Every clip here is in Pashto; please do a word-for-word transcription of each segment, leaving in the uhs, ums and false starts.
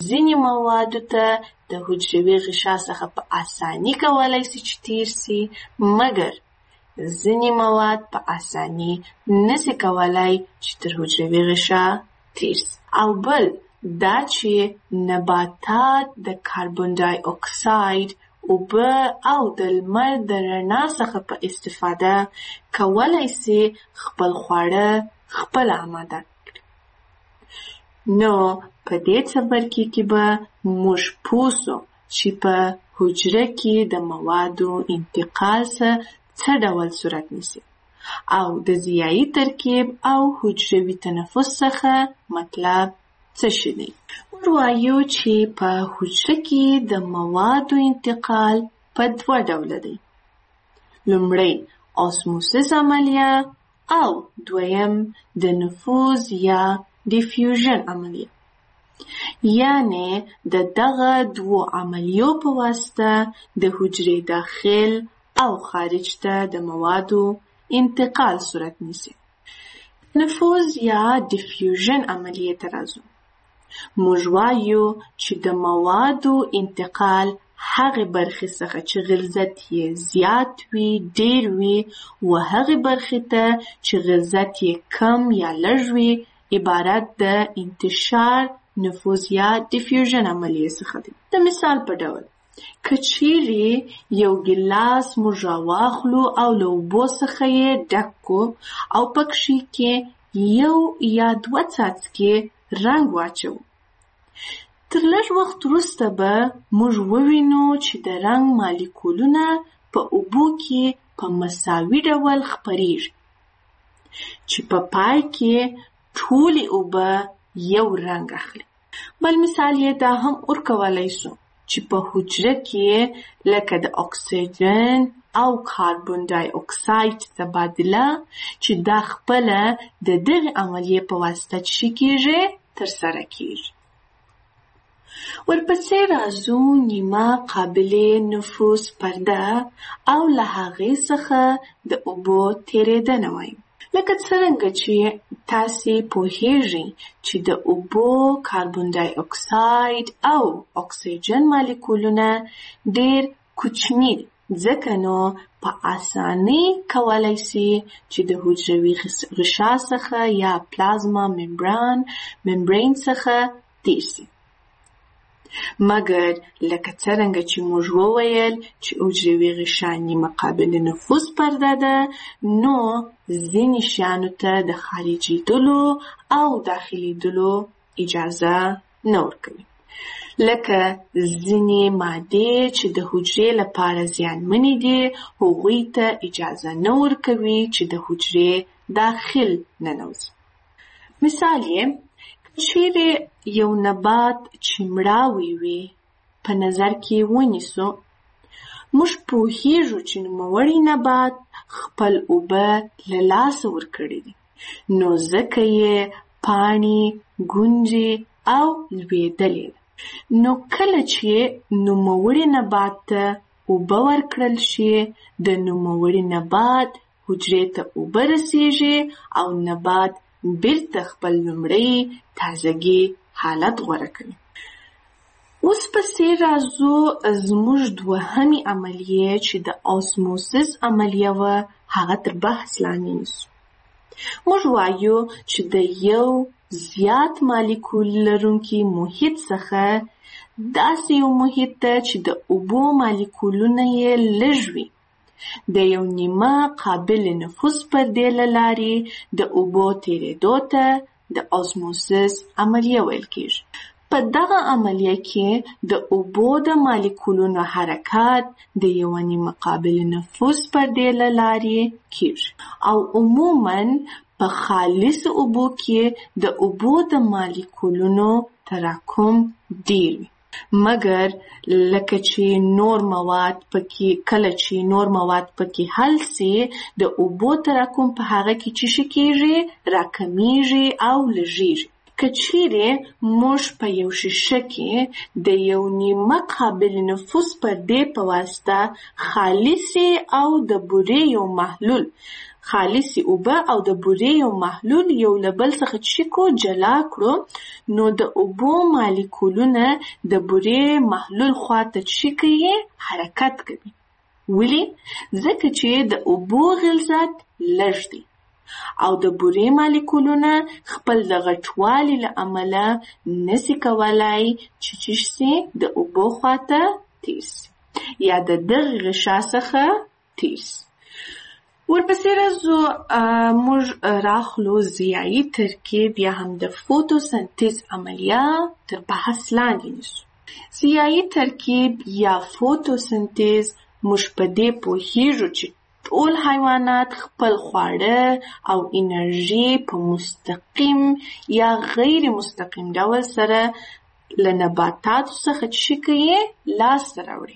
ځینې موادو ته د حجروي غشا څخه په اساني کولای سي چې تیر سي، مګر ځینې مواد په اساني نسي کولای چې تر حجروي غشا تیر سي. او بل دا چې نباتات د کاربن ډای اکساید، اوبه او د لمر د رڼا څخه په استفاده کولای سي خپل خواړه خپل آماده کړي. نو په دې څپرکي کې به موږ پوه سو چې په حجره کې د موادو انتقال څه ډول صورت نیسي او د ضیایي ترکیب او حجروي تنفس څخه مطلب څه شي دی. موږ وایو چې په حجره کې د موادو انتقال په دوه ډوله دی. لومړی اسموسیس عملیه او دویم د نفوذ یا ډیفیوژن عملیه. یعنی د دغه دوو عملیو په واسطه د حجرې داخل او خارج ته د موادو انتقال صورت نیسي. نفوذ یا ډیفیوژن عملیه ته راځو. موږ وایو چې د موادو انتقال هغه برخې څخه چې غلظت یې زیات وي، ډیر وي، و هغه برخې ته چې غلظت یې کم یا لږ وي عبارت د انتشار، نفوذ یا ډیفیوژن عملیه څخه دی. د مثال په ډول که چیرې یو ګیلاس موږ راواخلو او له اوبو څخه یې ډک کړو او پکښې کې یو یا دوه څاڅکي رنګ واچو، تر لږ وخت وروسته به موږ ووینو چې د رنګ مالیکولونه په اوبو کې په مساوي ډول خپریږي، چې په پای کې ټولې اوبه یو رنګ اخلي. بل مثال یې دا هم ورکولای سو چې په حجره کې لکه د اکسیجن او کاربن ډای اکساید تبادله چې دا خپله د دغې عملیې په واسطه چې کېږي ترسره کېږي. ورپسې راځو نیمه قابلې نفوذ پرده او له هغې څخه د اوبو تېرېدنه وایو. لکه څرنګه چې تاسې پوهیږئ چې د اوبو، کاربن ډای اکساید او اکسیجن مالیکولونه ډېر کوچني دي، ځکه نو په اسانۍ کولای سي چې د حجروي غشا څخه یا پلازما ممبران ممبرین څخه تېر سي. مګر لکه څرنګه چې موږ وویل چې حجروي غشا نیمه قابل نفوذ پرده ده، نو ځینې شیانو ته د خارجېدلو او داخلېدلو اجازه نه ورکوي. لکه ځینې مادې چې د حجرې لپاره زیانمنې دي، هغوی ته اجازه نه ورکوي چې د حجرې داخل ننوځي. مثال یې چیرې یو نبات چې مړاوی وي په نظر کې ونیسو، موږ پوهیږو چې نوموړی نبات خپل اوبه له لاسه ورکړي دي، نو ځکه یې پاڼې، ګونجې او لوېدلې ده. نو کله چې نوموړي نبات ته اوبه ورکړل شي، د نوموړي نبات حجرې ته اوبه رسیږي او نبات بیرته خپل لومړی تازګي حالت غوره کوي. اوس پسې راځو زموږ دوهمې عملیې چې د اسموسیس عملیه وه، هغه تر بحث لاندې نیسو. موږ وایو چې د یو زیات مالیکول لرونکي محیط څخه داسې یو محیط ته چې د اوبو مالیکولونه یې لږ وي، د یو نیمه قابل نفوذ پردې له لارې د اوبو تېرېدو ته د اسموسیس عملیه ویل کېږي. په دغه عملیه کې د اوبو د مالیکولونو حرکت د یو نیمه قابل نفوذ پردې له لارې کېږي او عموماً په خالص اوبو کې د اوبو د مالیکولونو تراکم ډېر وي. مګر لکه چې نور مواد پکې کله چې نور مواد پکې حل سي، د اوبو تراکم په هغه کې چې شي کېږي راکمیږي او لږیږي. که چیرې موږ په یو شیشه کې د یو نیمه قابل نفوذ پردې په واسطه خالصې او د بورې یو محلول خالصې اوبه او د بورې یو محلول یو له بل څخه چیکو جلا کړو، نو د اوبو مالیکولونه د بورې محلول خواته چی کوي؟ حرکت کوي. ولې؟ ځکه چې د اوبو غلظت لږ دی او د بورې مالیکولونه خپل د غټوالي له امله نسي کولای چې چی سي د اوبو خواته تیر سي یا د دغه غشا څخه تیر سي. ورپسې راځو موږ راخلو ضیایي ترکیب یا هم د فوتوسنتیز عملیه تر بحث لاندې نیسو. ضیایي ترکیب یا فوتوسنتیز موږ په دې پوهیږو چې ټول حیوانات خپل خواړه او انرژي په مستقیم یا غیر مستقیم ډول سره له نباتاتو څخه چی کوي؟ لاسته راوړي.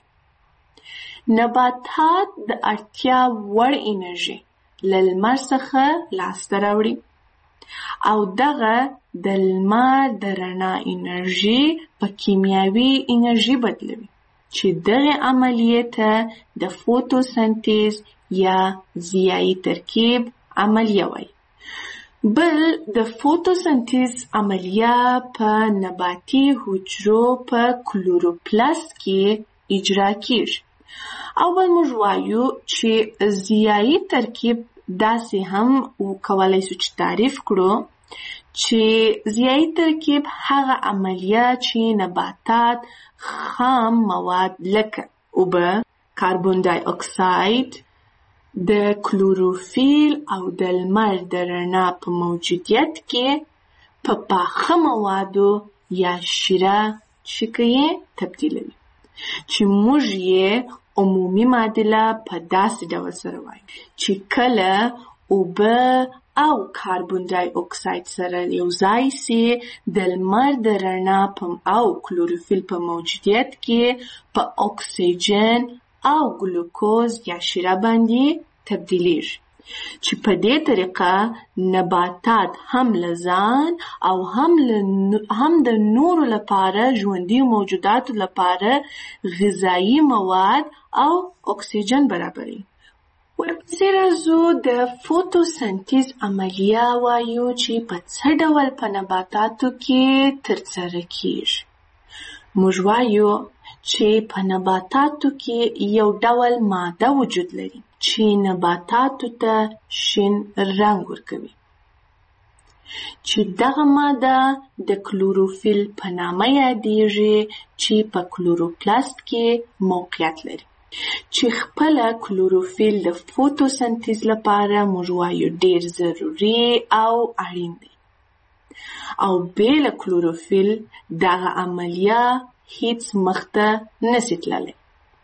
نباتات د اړتیا وړ انرژي له لمر څخه لاسته راوړي او دغه د لمر د رڼا انرژي په کیمیاوي انرژي بدلوي چې دغه عملیې ته د فوتوسنتیز یا ضیایي ترکیب عملیه وایي. بل د فوتوسنتیز عملیه په نباتي حجرو په کلوروپلاست کې اجرا کیږي. او بل موږ وایو چې ضیایي ترکیب داسې هم وکولای شو چې تعریف کړو چې ضیایي ترکیب هغه عملیه چې نباتات خام مواد لکه اوبه، کاربن دای اکساید، د کلوروفیل او د لمر د رڼا په موجودیت کې په پاخه موادو یا شیره چی کوي؟ تبدیلوي، چې موږ یې عمومي معادله په داسې ډول سره وایو چې کله اوبه او کاربن دای اکساید سره یو ځای سي د لمر د رڼا او کلوروفیل په موجودیت کې په اکسیجن او ګلوکوز یا شیره باندې تبدیلیږي، چې په دې طریقه نباتات هم له ځان او هم هم د نورو لپاره ژوندي موجوداتو لپاره غذایی مواد او اکسیجن برابروي. ورپسې راځو د فوتوسنتیز عملیه وایو چې په څه ډول په نباتاتو کې ترسره کیږي. موږ وایو چې په نباتاتو کې یو ډول ماده وجود لري چې نباتاتو ته شین رنګ ورکوي، چې دغه ماده د کلوروفیل په نامه یادیږي چې په کلوروپلاست کې موقعیت لري، چې خپل کلوروفیل د فوتوسنتیز لپاره موږ وایو ډیر ضروري او اړین دی. او بېله کلوروفیل دغه عملیه هیڅ مخته نسی تللی،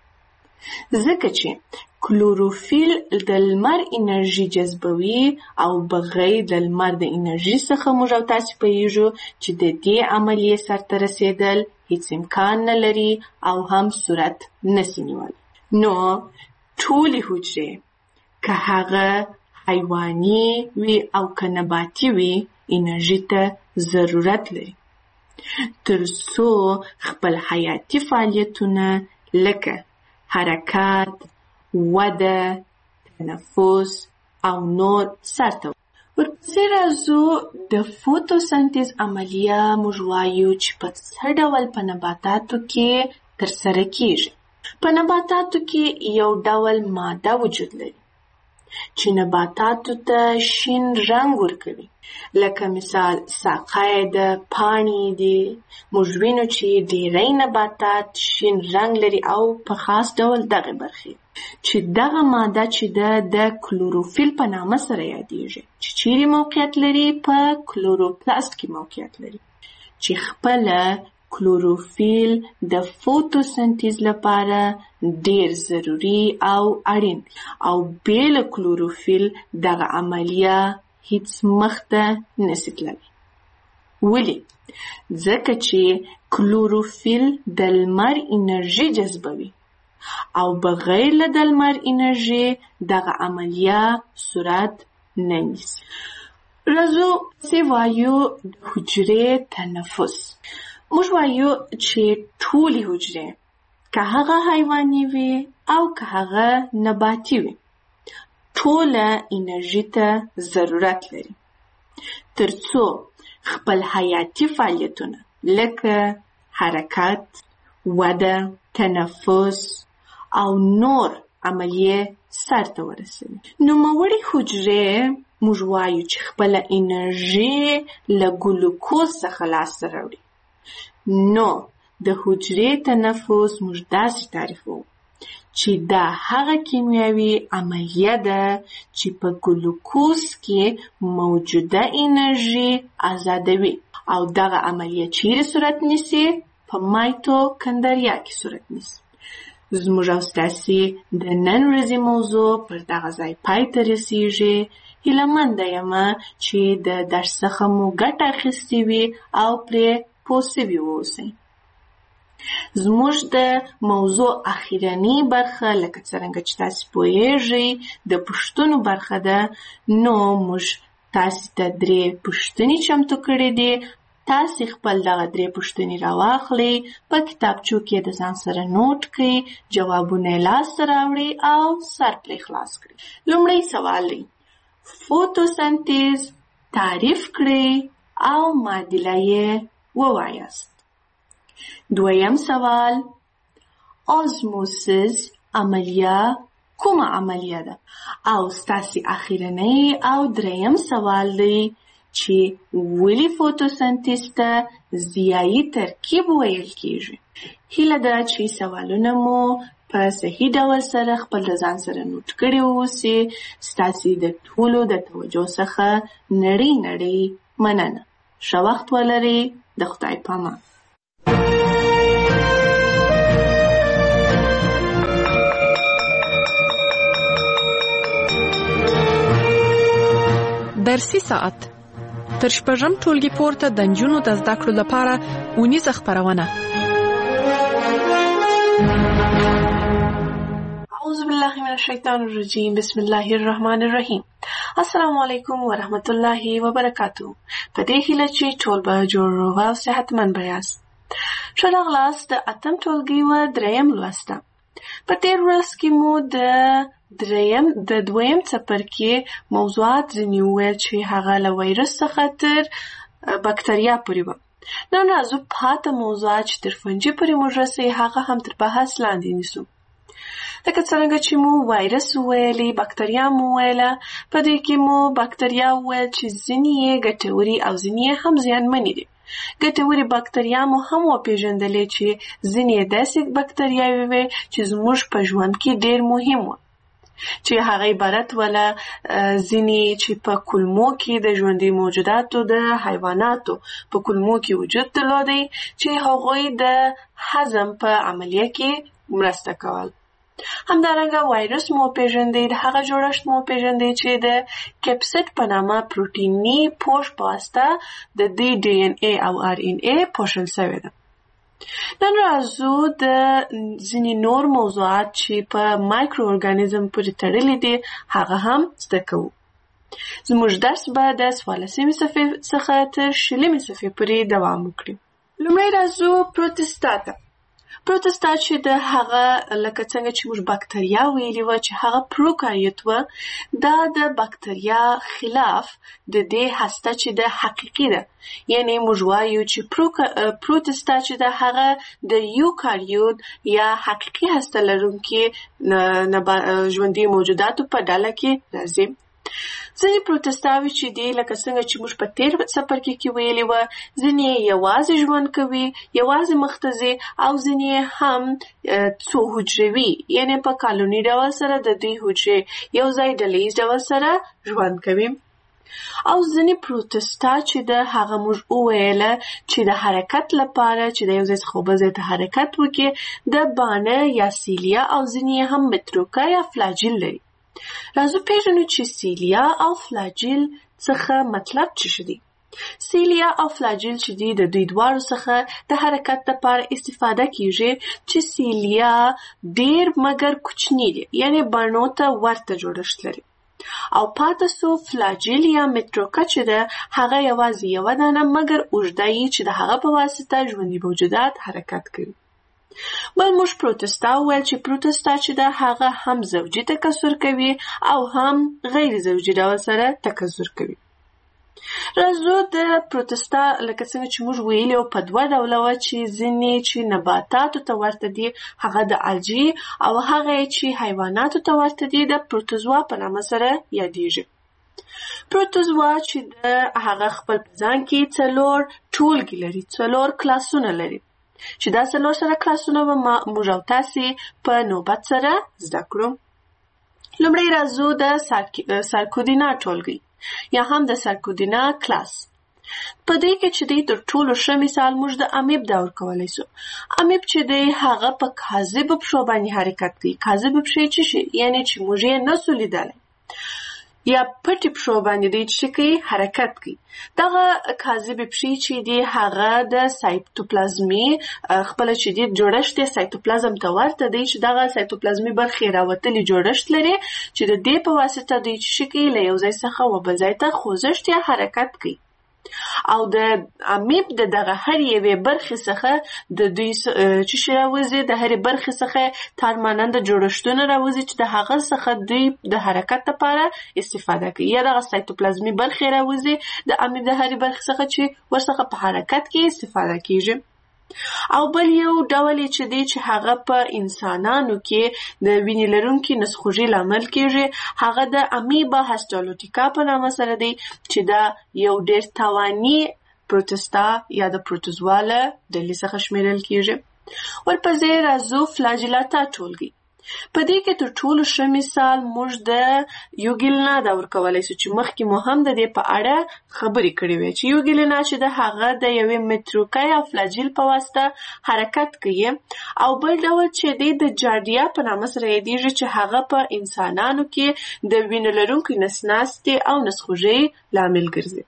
ځکه چې کلوروفیل د لمر انرژي جذبوي او بغیر د لمر د انرژي څخه موږ او تاسې پوهیږو چې د دې عملیې سرته رسیدل هیڅ امکان نه لري او هم صورت نسی نیولی. نو ټولې حجرې که هغه حیواني وي او که نباتي وي انرژي ته ضرورت لري تر څو خپل حیاتي فعالیتونه لکه حرکت، وده، تنفس او نور سرته. ورپسې راځو د فوتوسنتیز عملیه موږ وایو چې په څه ډول په نباتاتو کې ترسره کیږي. په نباتاتو کې یو ډول ماده وجود لري چې نباتاتو ته شین رنګ ورکوي، لکه مثال ساقه د پاڼې دي. موږ وینو چې ډیری نباتات شین رنګ لري او په خاص ډول دغه برخې چې دغه ماده چې ده د کلوروفیل په نامه سره یادیږي، چې چیرې موقعیت لري؟ په کلوروپلاست کې موقعیت لري، چې خپله کلوروفیل د فوتوسنتیز لپاره ډیر ضروري او اړین او بېله کلوروفیل دغه عملیه هیڅ مخته نسی تللی. ولې؟ ځکه چې کلوروفیل د لمر انرژي جذبوي او بغیر له د لمر انرژي دغه عملیه صورت نه نیسي. راځو چې وایو حجرې تنفس. موږ وایو چې ټولې حجرې که هغه حیواني وي او که هغه نباتي وي ټوله انرژي ته ضرورت لري تر څو خپل حیاتي فعالیتونه لکه حرکت، وده، تنفس او نور عملیې سرته ورسوي. نوموړې حجرې موږ وایو چې خپله انرژي له ګلوکوز څخه لاسته راوړي. نو د حجرې تنفس موږ داسې تعریفوو چې دا هغه کیمیاوي عملیه ده چې په ګلوکوز کې موجوده انرژي آزادوي او دغه عملیه چیرې صورت نیسي؟ په مایتوکندریا کې صورت نیسي. زموږ او ستاسې د نن ورځې موضوع پر دغه ځای پای ته رسیږي. هیلهمنده یمه چې د درس څخه مو ګټه اخیستې وي او پرې پوه سوي واوسئ. زموږ د موضوع اخیرنۍ برخه لکه څرنګه چې تاسې پوهیږئ د پوښتنو برخه ده. نو موږ تاسې ته درې پوښتنې چمتو کړې دي. تاسې خپل دغه درې پوښتنې راواخلئ، په کتابچو کې د ځان سره نوټ کړئ، جوابونه یې لاسته راوړئ او سر پرې خلاص کړئ. لومړی سوال دی فوتوسنتیز تعریف کړئ او معادله یې ووایاست. دویم سوال آزموسیس عملیه کومه عملیه ده؟ او ستاسې اخیرنۍ او دریم سوال دی چې ولې فوتوسنتیز ته ضیایي ترکیب ویل کیږي. هیله ده چې سوالونه مو په صحیح ډول سره خپل د ځان سره نوټ کړي واوسي. ستاسې د ټولو د توجه څخه نړۍ نړۍ مننه. ښه وخت ولرئ. د خدای پامان. درسي ساعت تر شپږم ټولګي پورته د نجونو د زده کړو لپاره اونیزه خپرونه. اعوذ بالله من الشیطان الرجیم. بسم الله الرحمن الرحیم. السلام علیکم ورحمت الله وبرکاتو. په دې هیله چې ټول به جوړ روغ او صحتمند به یاست. ښه راغلاست د اتم ټولګي و دریم لوسته. په تېر ورځ کې مو د دریم د دویم څپرکي موضوعات ځینې وویل چې هغه له وایرس څخه تر بکتریا پورې وه. نن راځو پاته موضوعات چې تر فنجي پورې موږ رسوي هغه هم تر بحث لاندې نیسو. لکه څرنګه چې مو وایرس وویلې، بکتریا مو وویله. په دې کې مو بکتریا وویل چې ځینې یې ګټورې او ځینې یې هم زیانمنې دي. ګټورې بکتریا مو هم وپېژندلې چې ځینې یې داسې بکتریاوې وې چې زموږ په ژوند کې ډېر مهم وه، چې هغه عبارت وله ځینې چې په کولمو کې د ژوندي موجوداتو د حیواناتو په کولمو کې وجود درلودی چې هغوی د هضم په عملیه کې مرسته کول. همدارنګه وایرس مو پیژندئ، د هغه جوړښت مو پیژندئ چې د کیپسیډ په نامه پروټیني پوښ په واسطه د دې ډي ان اے او ار ان اے پوښل شوې ده. نن راځو د ځینې نور موضوعات چې په مایکرو ارګانیزم پورې تړلي دي هغه هم زده کوو. زموږ درس به د څوارلسمې صفحې څخه تر شلمې صفحې پورې دوام وکړي. لومړی راځو پروتستا ته. پروتستا چې د هغه لکه څنګه چې موږ بکتریا ویلي وه چې هغه پروکاریوت وه، دا د بکتریا خلاف د دې هسته چې د حقیقي ده، یعنی موږ وایو چې پروتستا چې د هغه د یوکاریوت یا حقیقي هسته لرونکي ژوندي موجوداتو په ډله کې راځي. ځینې پروتستاوي چې دي لکه څنګه چې موږ په تېر څپرکي کې ویلي وه، ځینې یوازې ژوند کوي، یوازې مخته ځي، او ځینې هم څو حجروي یعنې په کالوني ډول سره د دوی حجرې یو ځای ډلیز ډول سره ژوند کوي. او ځینې پروتستا چې د هغه موږ وویله چې د حرکت لپاره چې د یو ځای څخه بل ځای ته حرکت وکړي د بانه یا سیلیا او ځینې هم متروکه یا فلاجیل لري. راځو پیژنو چې سیلیا او فلاجیل څخه مطلب څه شي دي. سیلیا او فلاجیل چې دي د دوی دواړو څخه د حرکت لپاره استفاده کیږي چې سیلیا ډیر مګر کوچنی دي، یعنی بڼو ته ورته جوړښت لري. او پاتې سو فلاجیل یا متروکه چې ده هغه یوازې یوه دانه مګر اوږده یي چې د هغه په واسطه ژوندي موجودات حرکت کوي. بل موږ پروتستا وویل چې پروتستا چې ده هغه هم زوجي تکثر کوي او هم غیر زوجي ډول سره تکثر کوي. راځو د پروتستا لکه څنګه چې موږ ویلي وو په دوه ډوله وه چې ځینې چې نباتاتو ته ورته دي هغه د الجی او هغه چې حیواناتو ته ورته دي د پروتوزوا په نامه سره یادیږي. پروتوزوا چې د هغه خپل په ځان کې څلور ټولګي لري، څلور کلاسونه لري چې دا څلور سره کلاسونه به موږ او تاسې په نوبت سره زده کړو. لومړی راځو د سارکودینا ټولګي یا هم د سارکودینا کلاس. په دې کې چې دی تر ټولو ښه مثال موږ د امیب دا ورکولی سو. امیب چې دی هغه په کاذبو پښو باندې حرکت کوي. کاذبې پښې څه شي؟ یعنې چې موږ یې نسو لیدلی یا پټې پښو باندې دی چې کوي حرکت کوي. دغه کاذبې پښې چې دی هغه د سایتوپلازمي خپله چې دی جوړښت یې سایتوپلازم ته ورته دی چې دغه سایتوپلازمي برخې راوتلي جوړښت لري چې د دې په واسطه دوی چې کوي له یو ځای څخه و بل ځای ته خوځښت یا حرکت کوي. او د امیب د دغه هر یوې برخې څخه د دوی چې شی راوځي د هرې برخې څخه تارماننده جوړښتونه راوځي چې د هغه څخه دوی د حرکت لپاره استفاده کوي. یا دغه سایتوپلازمي برخې راوځي د امیب د هرې برخې څخه چې ورڅخه په حرکت کې استفاده کیږي. او بل یو ډول چې دی چې هغه په انسانانو کې د وینې لرونکي نسخوږي لامل کیږي هغه د امیبا هسټالوټیکا په نامه سره دی چې دا یو ډېر تاواني پروتستا یا د پروتوزوا له ډلې څخه شمیرل کیږي. ورپسې راځو فلاجیلاتا ټولګي. په دې کې تر ټولو ښه مثال موږ د یوګیلنا دا ورکولی سو چې مخکې مو هم د دې په اړه خبرې کړې وې چې یوګیلنا چې د هغه د یوې متروکه یا فلاجیل په واسطه حرکت کوي. او بل ډول چې دی د جاردیا په نامه سره یادیږي چې هغه په انسانانو کې د وینې لرونکي نسناستې او نسخوږۍ لامل ګرځي.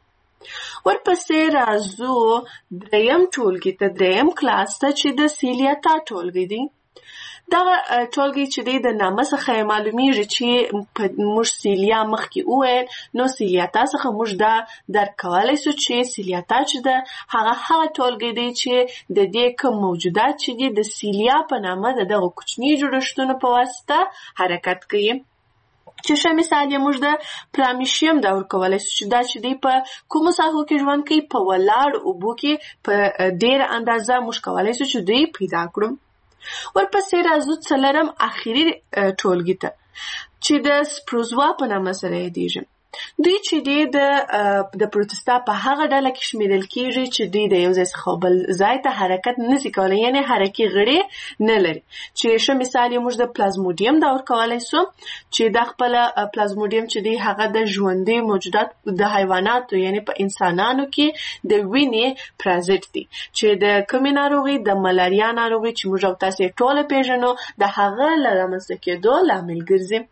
ورپسې راځو دریم ټولګي ته، دریم کلاس ته چې د سیلیاتا ټولګي دی. دغه ټولګي چې دی د نامه څخه معلومیږي چې موږ سیلیا مخکې وویل نو سیلیاتا څخه موږ دا درک کولی سو چې سیلیاتا چې ده هغه هغه ټولګي دی چې د دې کوم موجودات چې دي د سیلیا په نامه د دغه کوچني جوړښتونو په واسطه حرکت کوي. چې ښه مثال یې موږ د پرامیشیم دا ورکولی سو چې دا چې دی په کومو ساحو کې ژوند کوي؟ په ولاړو اوبو کې په ډېره اندازه موږ کولی سو چې دوی پیدا کړو. ورپسې راځو څلرم اخري ټولګي ته چې د سپروزوا په نامه سره یادیږي. دوی چې دی د د پروتستا په هغه ډله کې شمیرل کیږي چې دوی د یو ځای څخه بل ځای ته حرکت نشي کولی، یعنې حرکي غړي نه لري. چې ښه مثال یې موږ د پلازموډیم دا ورکولی سو چې دا خپله پلازموډیم چې دی هغه د ژوندي موجودات د حیواناتو یعنې په انسانانو کې د وینې پرازیت دی چې د کومې ناروغي د ملاریا ناروغي چې موږ او تاسې ټوله پیژنو د هغه له رامنځته کېدو لامل ګرځي.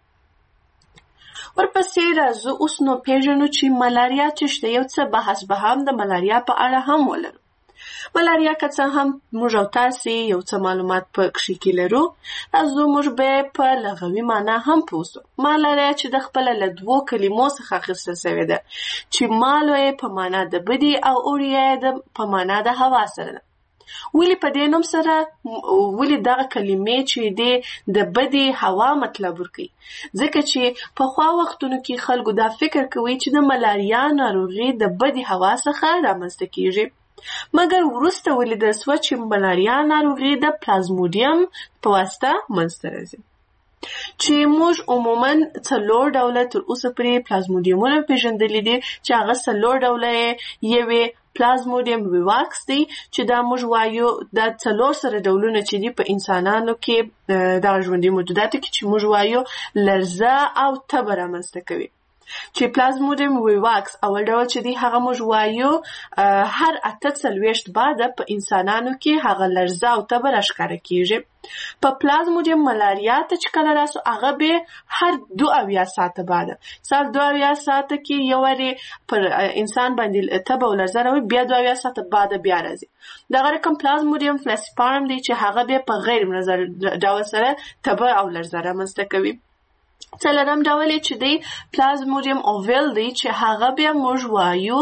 ورپسې راځو اوس نو پیژنو چې ملاریا څه شته. یو څه بحث به هم د ملاریا په اړه هم ولرو. ملاریا که څه هم موږ او تاسې یو څه معلومات په کښې کې لرو، راځو موږ به په لغوي معنا هم پوه سو. ملاریا چې د خپله له دوو کلمو څخه اخیستل سوې ده چې مالو یې په معنا د بدي او اوریا یې په معنا د هوا سره ده. ولې په دې نوم سره ولې دغه کلمې چې دی د بدې هوا مطلب ورکوي؟ ځکه چې پخوا وختونو کې خلکو دا فکر کوي چې د ملاریا ناروغي د بدې هوا څخه رامنځته کیږي، مګر وروسته ولیدل سوه چې ملاریا ناروغي د پلازموډیم په واسطه منځته راځي. چې موږ عموما څلور ډوله تر اوسه پورې پلازموډیمونه پیژندلي دي چې هغه څلور ډوله یوې پلازموډیم ویواکس دی چې دا موږ وایو دا څلور سره ډولونه چې دي په انسانانو کې دغه ژوندي موجوداتو کې چې موږ وایو لرزه او تبه رامنځته کوي. چې پلازموډیم ویواکس اول ډول چې دی هغه موږ وایو هر اته څلوېښت بعده په انسانانو کې هغه لرزه او تبه راښکاره کیږي. په پلازموډیم ملاریا ته چې کله راسو هغه به هر دو اویا ساعته بعده سال دو اویا ساعته کې یو وارې پر انسان باندې تبه او لرزه راوي، بیا دو اویا ساعته بعده بیا راځي. دغه رقم پلازموډیم فلاسیپارم دی چې هغه به په غیر منظم ډول سره تبه او لرزه رامنځته کوي. څلورم ډول چې دی پلازموډیم اوویل دی چې هغه بیا موږ وایو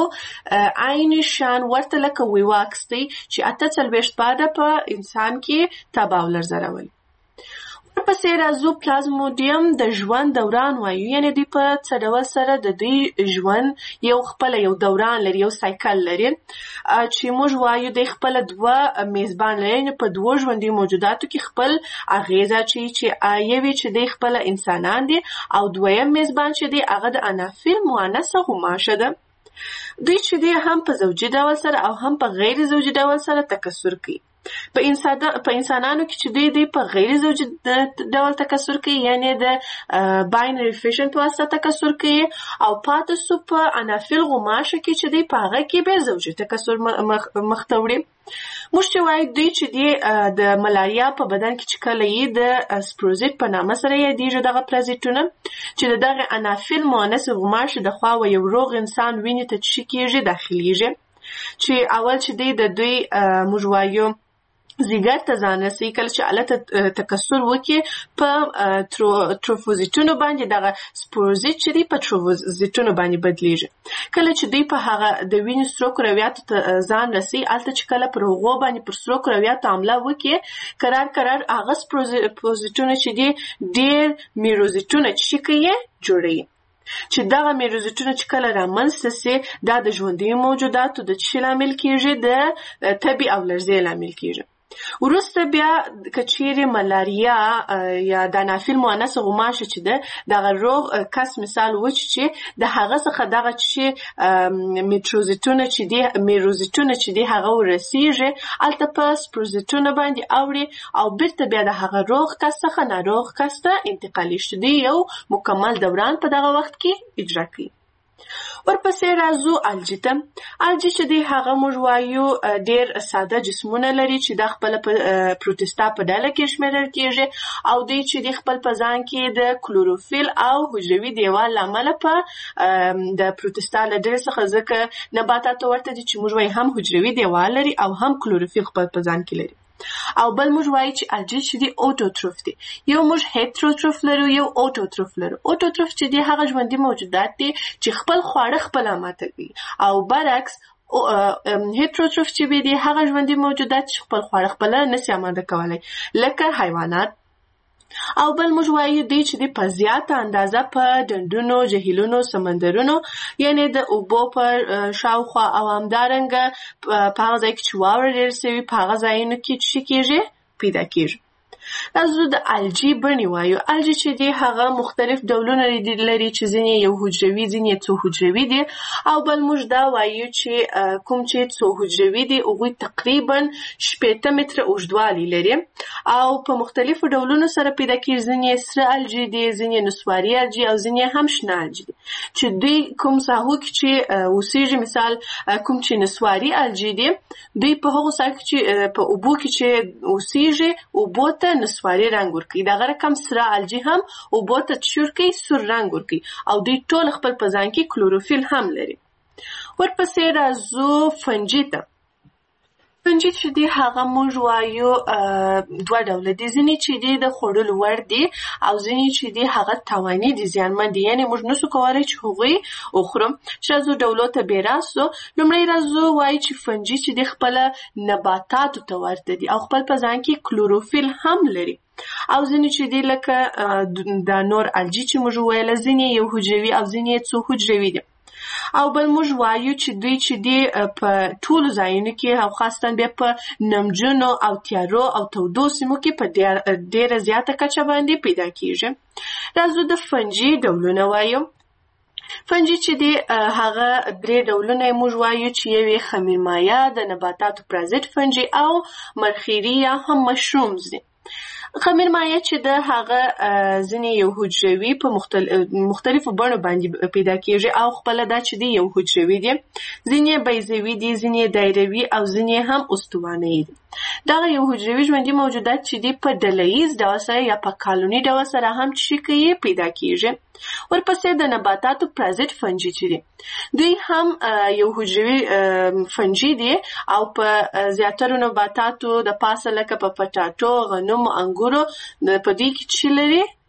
عین شان ورته لکه ویواکس دی چې اته څلوېښت بعده په انسان کې تبه او لړزه راولي. ورپسې راځو پلازموډیم د ژوند دوران وایو، یعنې دوی په څه ډول سره د دوی ژوند یو خپله یو دوران لري، یو سایکل لري چې موږ وایو دوی خپله دوه میزبان لري، یعنې په دوو ژوندي موجوداتو کې خپل اغیزه اچوي چې یو چې دوی خپله انسانان دي او دویم میزبان چې دی هغه د انافیل مؤنثه غوماشه ده. دوی چې دی هم په زوجي ډول سره او هم په غیر زوجي ډول سره تکثر کوي. په انسان په انسانانو کې چې دوی دی په غیر زوجي ډول تکثر کوي، یعنی د باینری فیشن په واسطه تکثر کوي، او پاتې سو په انافیل غوماشه کې چې دی په هغه کې به زوجي تکثر مخ ته وړي. موږ چې وایو دوی چې دی د ملاریا په بدن کې چې کله یې د سپروزیت په نامه سره یادېږي دغه پرازیتونه چې د دغه انافیل مؤنث غوماشې د خوا و یو روغ انسان وینې ته چې کېږي داخليږي، چې اول چې دی د دوی موږ وایو زیګر ته ځان رسوي، کله چې هلته تکثر وکړي په تروفوزیتونو باندې دغه سپوروزیت چې دی په تروفوزیتونو باندې بدلیږي. کله چې دوی په هغه د وینې سرو کرویاتو ته ځان رسوي، هلته چې کله پر هغو باندې پر سرو کرویاتو حمله وکړي، قرار قرار هغه سپوروزیتونه چې دی ډېر میروزیتونه چې کوي جوړوي، چې دغه میروزیتونه چې کله رامنځته سي دا د ژوندیو موجوداتو د څه لامل کېږي؟ د تبې او لړزې لامل کېږي. وروسته بیا که چیرې ملاریا یا د انافیل مؤنثه غوماشه چې ده دغه روغ کس مثال وچ چې د هغه څخه دغه چې میټروزیتونه چې دي میروزیتونه چې دي هغه ورسیږي، هلته په سپروزیتونه باندې اوړي او بیرته بیا د هغه روغ کس څخه ناروغ کس ته انتقالي شي. دوی یو مکمل دوران په دغه وخت کې اجرا کوي. ورپسې راځو الجی ته. الجی چې دی هغه موږ وایو ډېر ساده جسمونه لري چې دا خپله په پروټستا په ډله کې شمیرل کېږي، او دوی چې دی خپل په ځان کې د کلوروفیل او حجروي دیوال له امله په د پروټستا له ډلې څخه ځکه نباتاتو ورته دي چې موږ وایو هم حجروي دیوال لري او هم کلوروفیل خپل په ځان کې لري. او بل موږ وایو چې الجی چې دی اوټوټروف دی. یو موږ هیټروټروف لرو، یو اوټوټروف لرو. اوټوټروف چې دی هغه ژوندي موجودات دي چې خپل خواړه خپله ماته کوي، او برعکس هیټروټروف چې دی هغه ژوندي موجودات چې خپل خواړه خپله نسي اماده کولی، لکه حیوانات. او بل موږ وایو دی چې دی په زیاته اندازه په ډنډونو، جهیلونو، سمندرونو، یعنی د اوبو په شاوخوا او همدارنګه په هغه ځای کې چې واوره ډېره سوي په هغه ځایونو کې څه کېږي؟ پیدا کېږي. راځو د الجی بڼې وایو. الجی چې دی هغه مختلف ډولونه لري چې ځینې یو حجروي، ځینې څو حجروي دي، او بل موږ دا وایو چې کوم چې څو حجروي دي هغوی تقریبا شپېته متره اوږدوالی لري او په مختلفو ډولونو سره پیدا کېږي. ځینې سره الجی دي، ځینې نسواري الجی او ځینې هم شنه الجی دي، چې دوی کوم ساحو کې چې اوسېږي، مثال کوم چې نسواري الجی دي دوی په هغو ساحو کې چې په اوبو کې چې اوسېږي اوبو ته نسواري رنګ ورکوي، دغه رقم سره الجی هم اوبو ته څه ورکوي؟ سور رنګ ورکوي، او دوی ټول خپل په ځان کې کلوروفیل هم لري. ورپسې راځو فنجي ته. فنجي چې دی هغه موږ وایو دوه ډوله دي، ځینې چې دی د خوړلو وړ دي او ځینې چې دی هغه تاواني دي، زیانمن دي، یعنې موږ نسو کولی چې هغوی وخورو. چې راځو ډولو ته بې راسو. لومړی راځو وایو چې فنجي چې دی خپله نباتاتو ته ورته دي او خپل په ځان کې کلوروفیل هم لري، او ځینې چې دی لکه د نور الجی چې موږ ویله ځینې یو حجروي او ځینې څو حجروي دي. او بل موږ وایو چې دوی چې دی په ټولو ځایونو کې او خاصتاً بیا په نمجنو او تیارو او تودو سیمو کې په ډېره زیاته کچه باندې پیدا کېږي. راځو د فنجي ډولونه وایو. فنجي چې دی هغه درې ډولونه یې موږ وایو چې یو یې خمیرمایه، د نباتاتو پرازیت فنجي او مرخیري یا هم مشرومز دي. خمیرمایه چې د هغه ځینې یو حجروي په مختلفو بڼو باندې پیدا کېږي او خپله دا چې دی یو حجروي دي، ځینې بیضوي دي، ځینې دایروي او ځینې هم استوانه‌یي دي. دغه یو حجروي ژوندي موجودات چې دی په ډلهییز ډول سره یا په کالوني ډول سره هم چې کوي پیدا کېږي. ورپسې د نباتاتو پرازیت فنجي چې دي دوی هم یو حجروي فنجي دي او په زیاترو نباتاتو د پاسه لکه په پټاټو، غنمو، انګورو په دې کې چې لري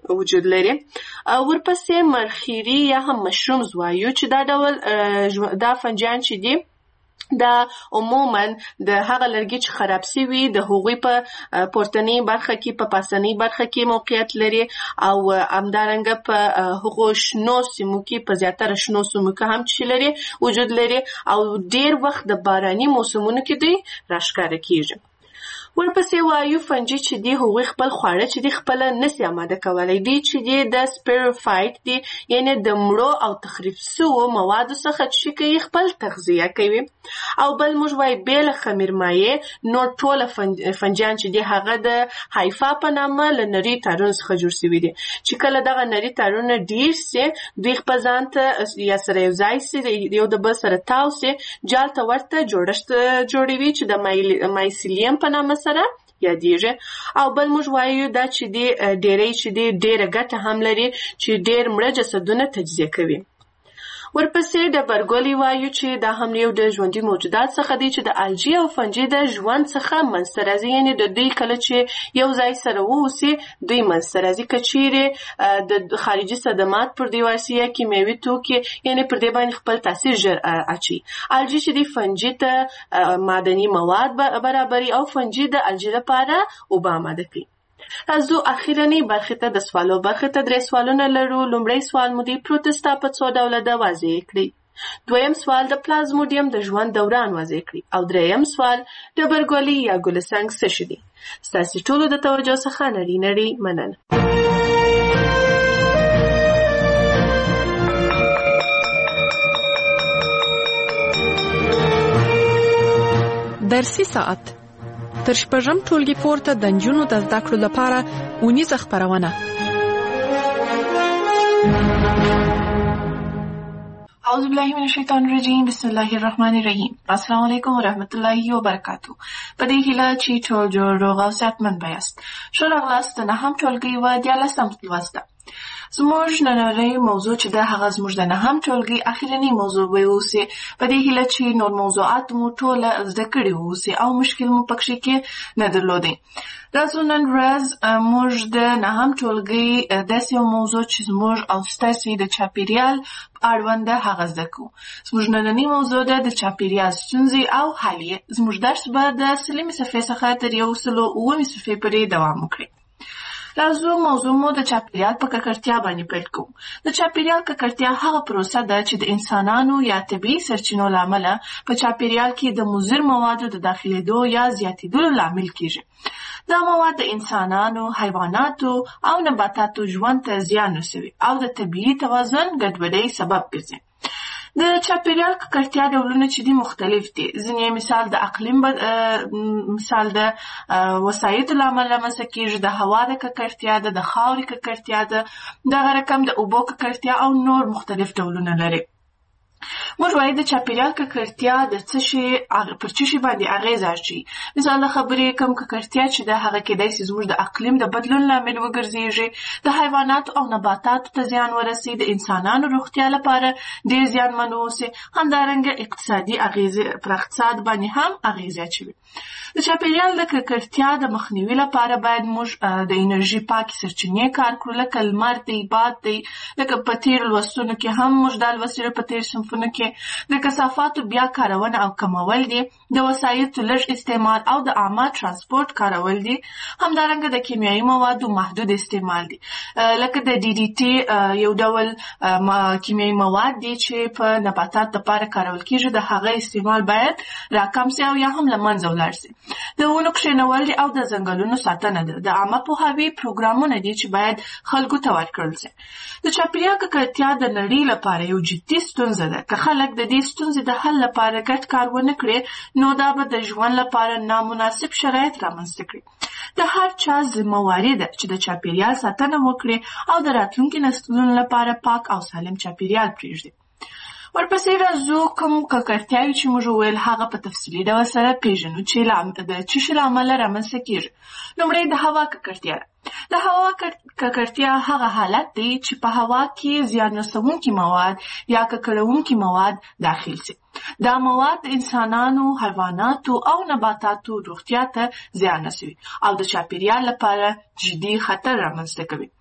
وجود لري. ورپسې مرخیړي یا هم مشرومز وایو چې دا ډول دا فنجان چې دي دا عموما د هغه لرګي چې خراب سوي د هغوی په پورتنی برخه کې په پاسنی برخه کې موقعیت لري او همدارنګه په هغو شنو سیمو کې په زیاتره شنو سیمو کې هم چې لري وجود لري او ډیر وخت د باراني موسمونو کې دوی راښکاره کیږي. ورپسې وایو فنجي چې دی هغوی خپل خواړه چې دی خپله نسي اماده کولی. دی چې دی د سپیروفایټ دی یعنی د مړو او تخریب سوو موادو څخه چې کوي خپل تغذیه کوي. او بل موږ وایو بې له خمیرمایع نور ټوله فنجیان چې دی هغه د هایفا په نامه له نري تارونو څخه جوړ سوي دي چې کله دغه نري تارونه ډیر سي دوی خپل ځان ته یا سره یو ځای سي یو د بل سره تاو سي جال ته ورته جوړښت جوړوي چې د مایسیلیم په نامه سره یادیږي. او بل موږ وایو دا چې دی ډیری چې دی ډیره ګټه هم لري چې ډیر مړه جسدونه تجزیه کوي. ورپسې د برګولی وایو چې دا هم یو د ژوندي موجودات څخه دی چې د الجی او فنجي د ژوند څخه منځته راځي یعنی د دوی کله چې یو ځای سره واوسي دوی منځته راځي که چیرې د خارجي صدمات پر دې واسطه کیمیاوي توکي یعنی پر دې باندې خپل تاثیر ژر اچي. الجی چې دی فنجي ته معدني مواد برابري او فنجي د الجی لپاره اوبه آماده کوي. راځو اخیرنی برخې ته د سوالو برخې ته درې سوالونه لرو. لومړی سوال مو دی پروتستا په څو ډوله ده واضح کړئ. دویم سوال د پلازموډیم د ژوند دوران واضح کړئ. او دریم سوال د برګولی یا ګلسنګ څه شي دي. ستاسې ټولو د توجه څخه نړۍ نړۍ مننه. درسي ساعت تر شپږم ټولګي پورته د نجونو د زده کړو لپاره اونیزه خپرونه. اعوذ بالله من الشیطان الرجیم بسم الله الرحمن الرحیم. السلام علیکم و رحمت الله و برکاته. په دې هیله چې ټول جوړ روغ او صحتمند یاست. ښه راغلاست د نهم ټولګي و دیارلسم لوست ته. زموږ نننۍ موضوع چې ده هغه زموږ د نهم ټولګي اخرنۍ موضوع به اوسي. په دې هیله چې نور موضوعات مو ټوله زده کړي اوسي او مشکل مو پکښې کې نه درلودی. راځو نن ورځ موږ د نهم ټولګي داسې یو موضوع چې زموږ او ستاسې د چاپیریال اړوند ده هغه زده کوو. زموږ نننۍ موضوع ده د چاپیریال ستونزې او حل یې. زموږ درس به د سلمې صفحې څخه تر یو سلو اوومې صفحې پورې دوام وکړي. راځو موضوع مو د چاپیریال په ککړتیا باندې پیل کوو. د چاپیریال ککړتیا هغه پروسه ده چې د انسانانو یا طبیعي سرچینو له امله په چاپیریال کې د مضر موادو د داخلېدو یا زیاتېدلو لامل کیږي. دا مواد د انسانانو، حیواناتو او نباتاتو ژوند ته زیان رسوي او د طبیعي توازن ګډوډۍ سبب ګرځي. د چاپیریال ککړتیا ډولونه چې دي مختلف دي. ځینې مثال د اقلیم مثال د وسایطو له امله رامنځته کېږي، د هوا د ککړتیا ده، د خاورې ککړتیا ده، دغه رقم د اوبو ککړتیا او نور مختلف ډولونه لري. موږ وایو د چاپیریال ککړتیا د څه شي پر څه شي باندې اغېز اچوي. مثال د خبرې کوم ککړتیا چې ده هغه کېدای شي زموږ د اقلیم د بدلون لامل وګرځېږي، د حیواناتو او نباتاتو ته زیان ورسي، د انسانانو روغتیا لپاره ډېر زیانمن واوسي، همدارنګه اقتصادي اغېزې پر اقتصاد باندې هم اغېز اچوي. د چاپیریال د ککړتیا د مخنیوي لپاره باید موږ د انرژي پاکې سرچینې کار کړو، لکه لمر دی، باد دی، لکه په تېرو لوستونو کې هم موږ دا لوستلي په تېر صنفونو کې د کثافاتو بیا کارونه او کمول دي، د وسایطو لږ استعمال او د عامه ترانسپورت کارول دي، همدارنګه د کیمیاوي موادو محدود استعمال دي، لکه د ډي ډي ټي یو ډول کیمیاوي مواد دي چې په نباتات لپاره کارول کېږي، د هغه استعمال باید راکم سي او یا هم له منځه ولاړ سي. د ونو کښېنول دي او د ځنګلونو ساتنه ده. د عامه پوهاوي پروګرامونه دي چې باید خلکو ته ورکړل سي. د چاپیریال ککړتیا د نړۍ لپاره یو جدي ستونزه ده. که خلک د دې ستونزې د حل لپاره ګډ کار ونه کړي نو دا به د ژوند لپاره نامناسب شرایط رامنځته کړي. د هر چا ذمهواري ده چې د چاپیریال ساتنه وکړي او د راتلونکي نسلونو لپاره پاک او سالم چاپیریال پرېږدي. ورپسې راځو کوم ککړتیاوې چې موږ وویل هغه په تفصیلي ډول سره پېژنو چې د څه شي له امله رامنځته کېږي. لومړی د هوا ککړتیا ده. د هوا ککړتیا هغه حالت دی چې په هوا کې زیان رسوونکي مواد یا ککړونکي مواد داخل سي. دا مواد د انسانانو، حیواناتو او نباتاتو روغتیا ته زیان رسوي او د چاپیریال لپاره جدي خطر رامنځته کوي.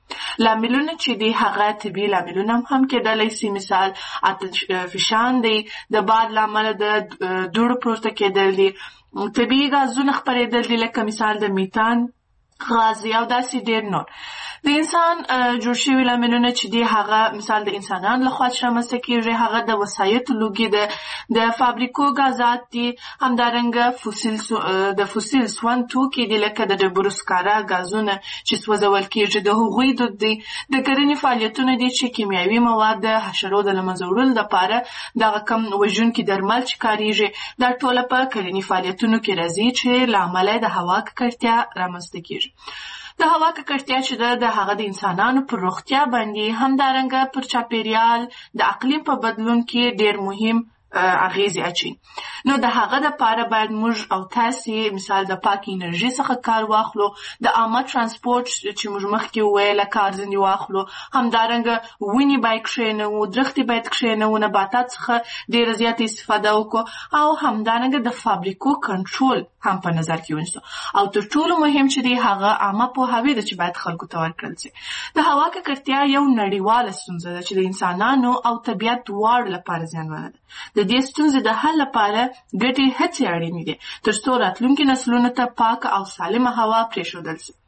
لاملونه چې دی هغه طبیعي لاملونه هم کېدلی سي، مثال آتش فشان دی، د باد له امله د دوړو پورته کېدل دي، طبیعي غازونه خپرېدل دي لکه مثال د میتان غاز او داسې ډېر نور. د انسان جوړ شوي لاملونه چې دي هغه مثال د انسانانو لخوا چې رامنځته کېږي هغه د وسایطو لوګي د د فابریکو غازات دي، همدارنګه فوسیل د فوسیل سون توکي دي لکه د ډبرو سکاره غازونه چې سوځول کېږي، د هغوی دود دي، د کرنې فعالیتونه دي چې کیمیاوي مواد د حشرو د له منځه وړلو لپاره دغه کم وژونکي درمل چې کارېږي دا ټوله په کرنې فعالیتونو کې راځي چې له امله د هوا ککړتیا رامنځته کېږي. د هوا ککړتیا چې ده د هغه د انسانانو پر روغتیا باندې همدارنګه پر چاپیریال د اقلیم په بدلون کې ډېر مهم اغیزې اچوي. نو د هغه دپاره باید موږ او تاسې مثال د پاکې انرژي څخه کار واخلو، د عامه ترانسپورټ چې موږ مخکې وویله کار ځینې واخلو، همدارنګه ونې باید کښېنوو، درختې باید کښېنوو، نباتات څخه ډېره زیاته استفاده وکړو او همدارنګه د فابریکو کنټرول هم په نظر کې ونیسو. او تر ټولو مهم چې دی هغه عامه پوهاوی ده چې باید خلکو ته ورکړل شي. د هوا ککړتیا یو نړیواله ستونزه ده چې د انسانانو او طبیعت دواړو لپاره زیانمنه ده. د دې ستونزې د حل لپاره ګډې هڅې اړینې دي تر څو راتلونکي نسلونو ته پاکه او سالمه هوا پرېښودل شي.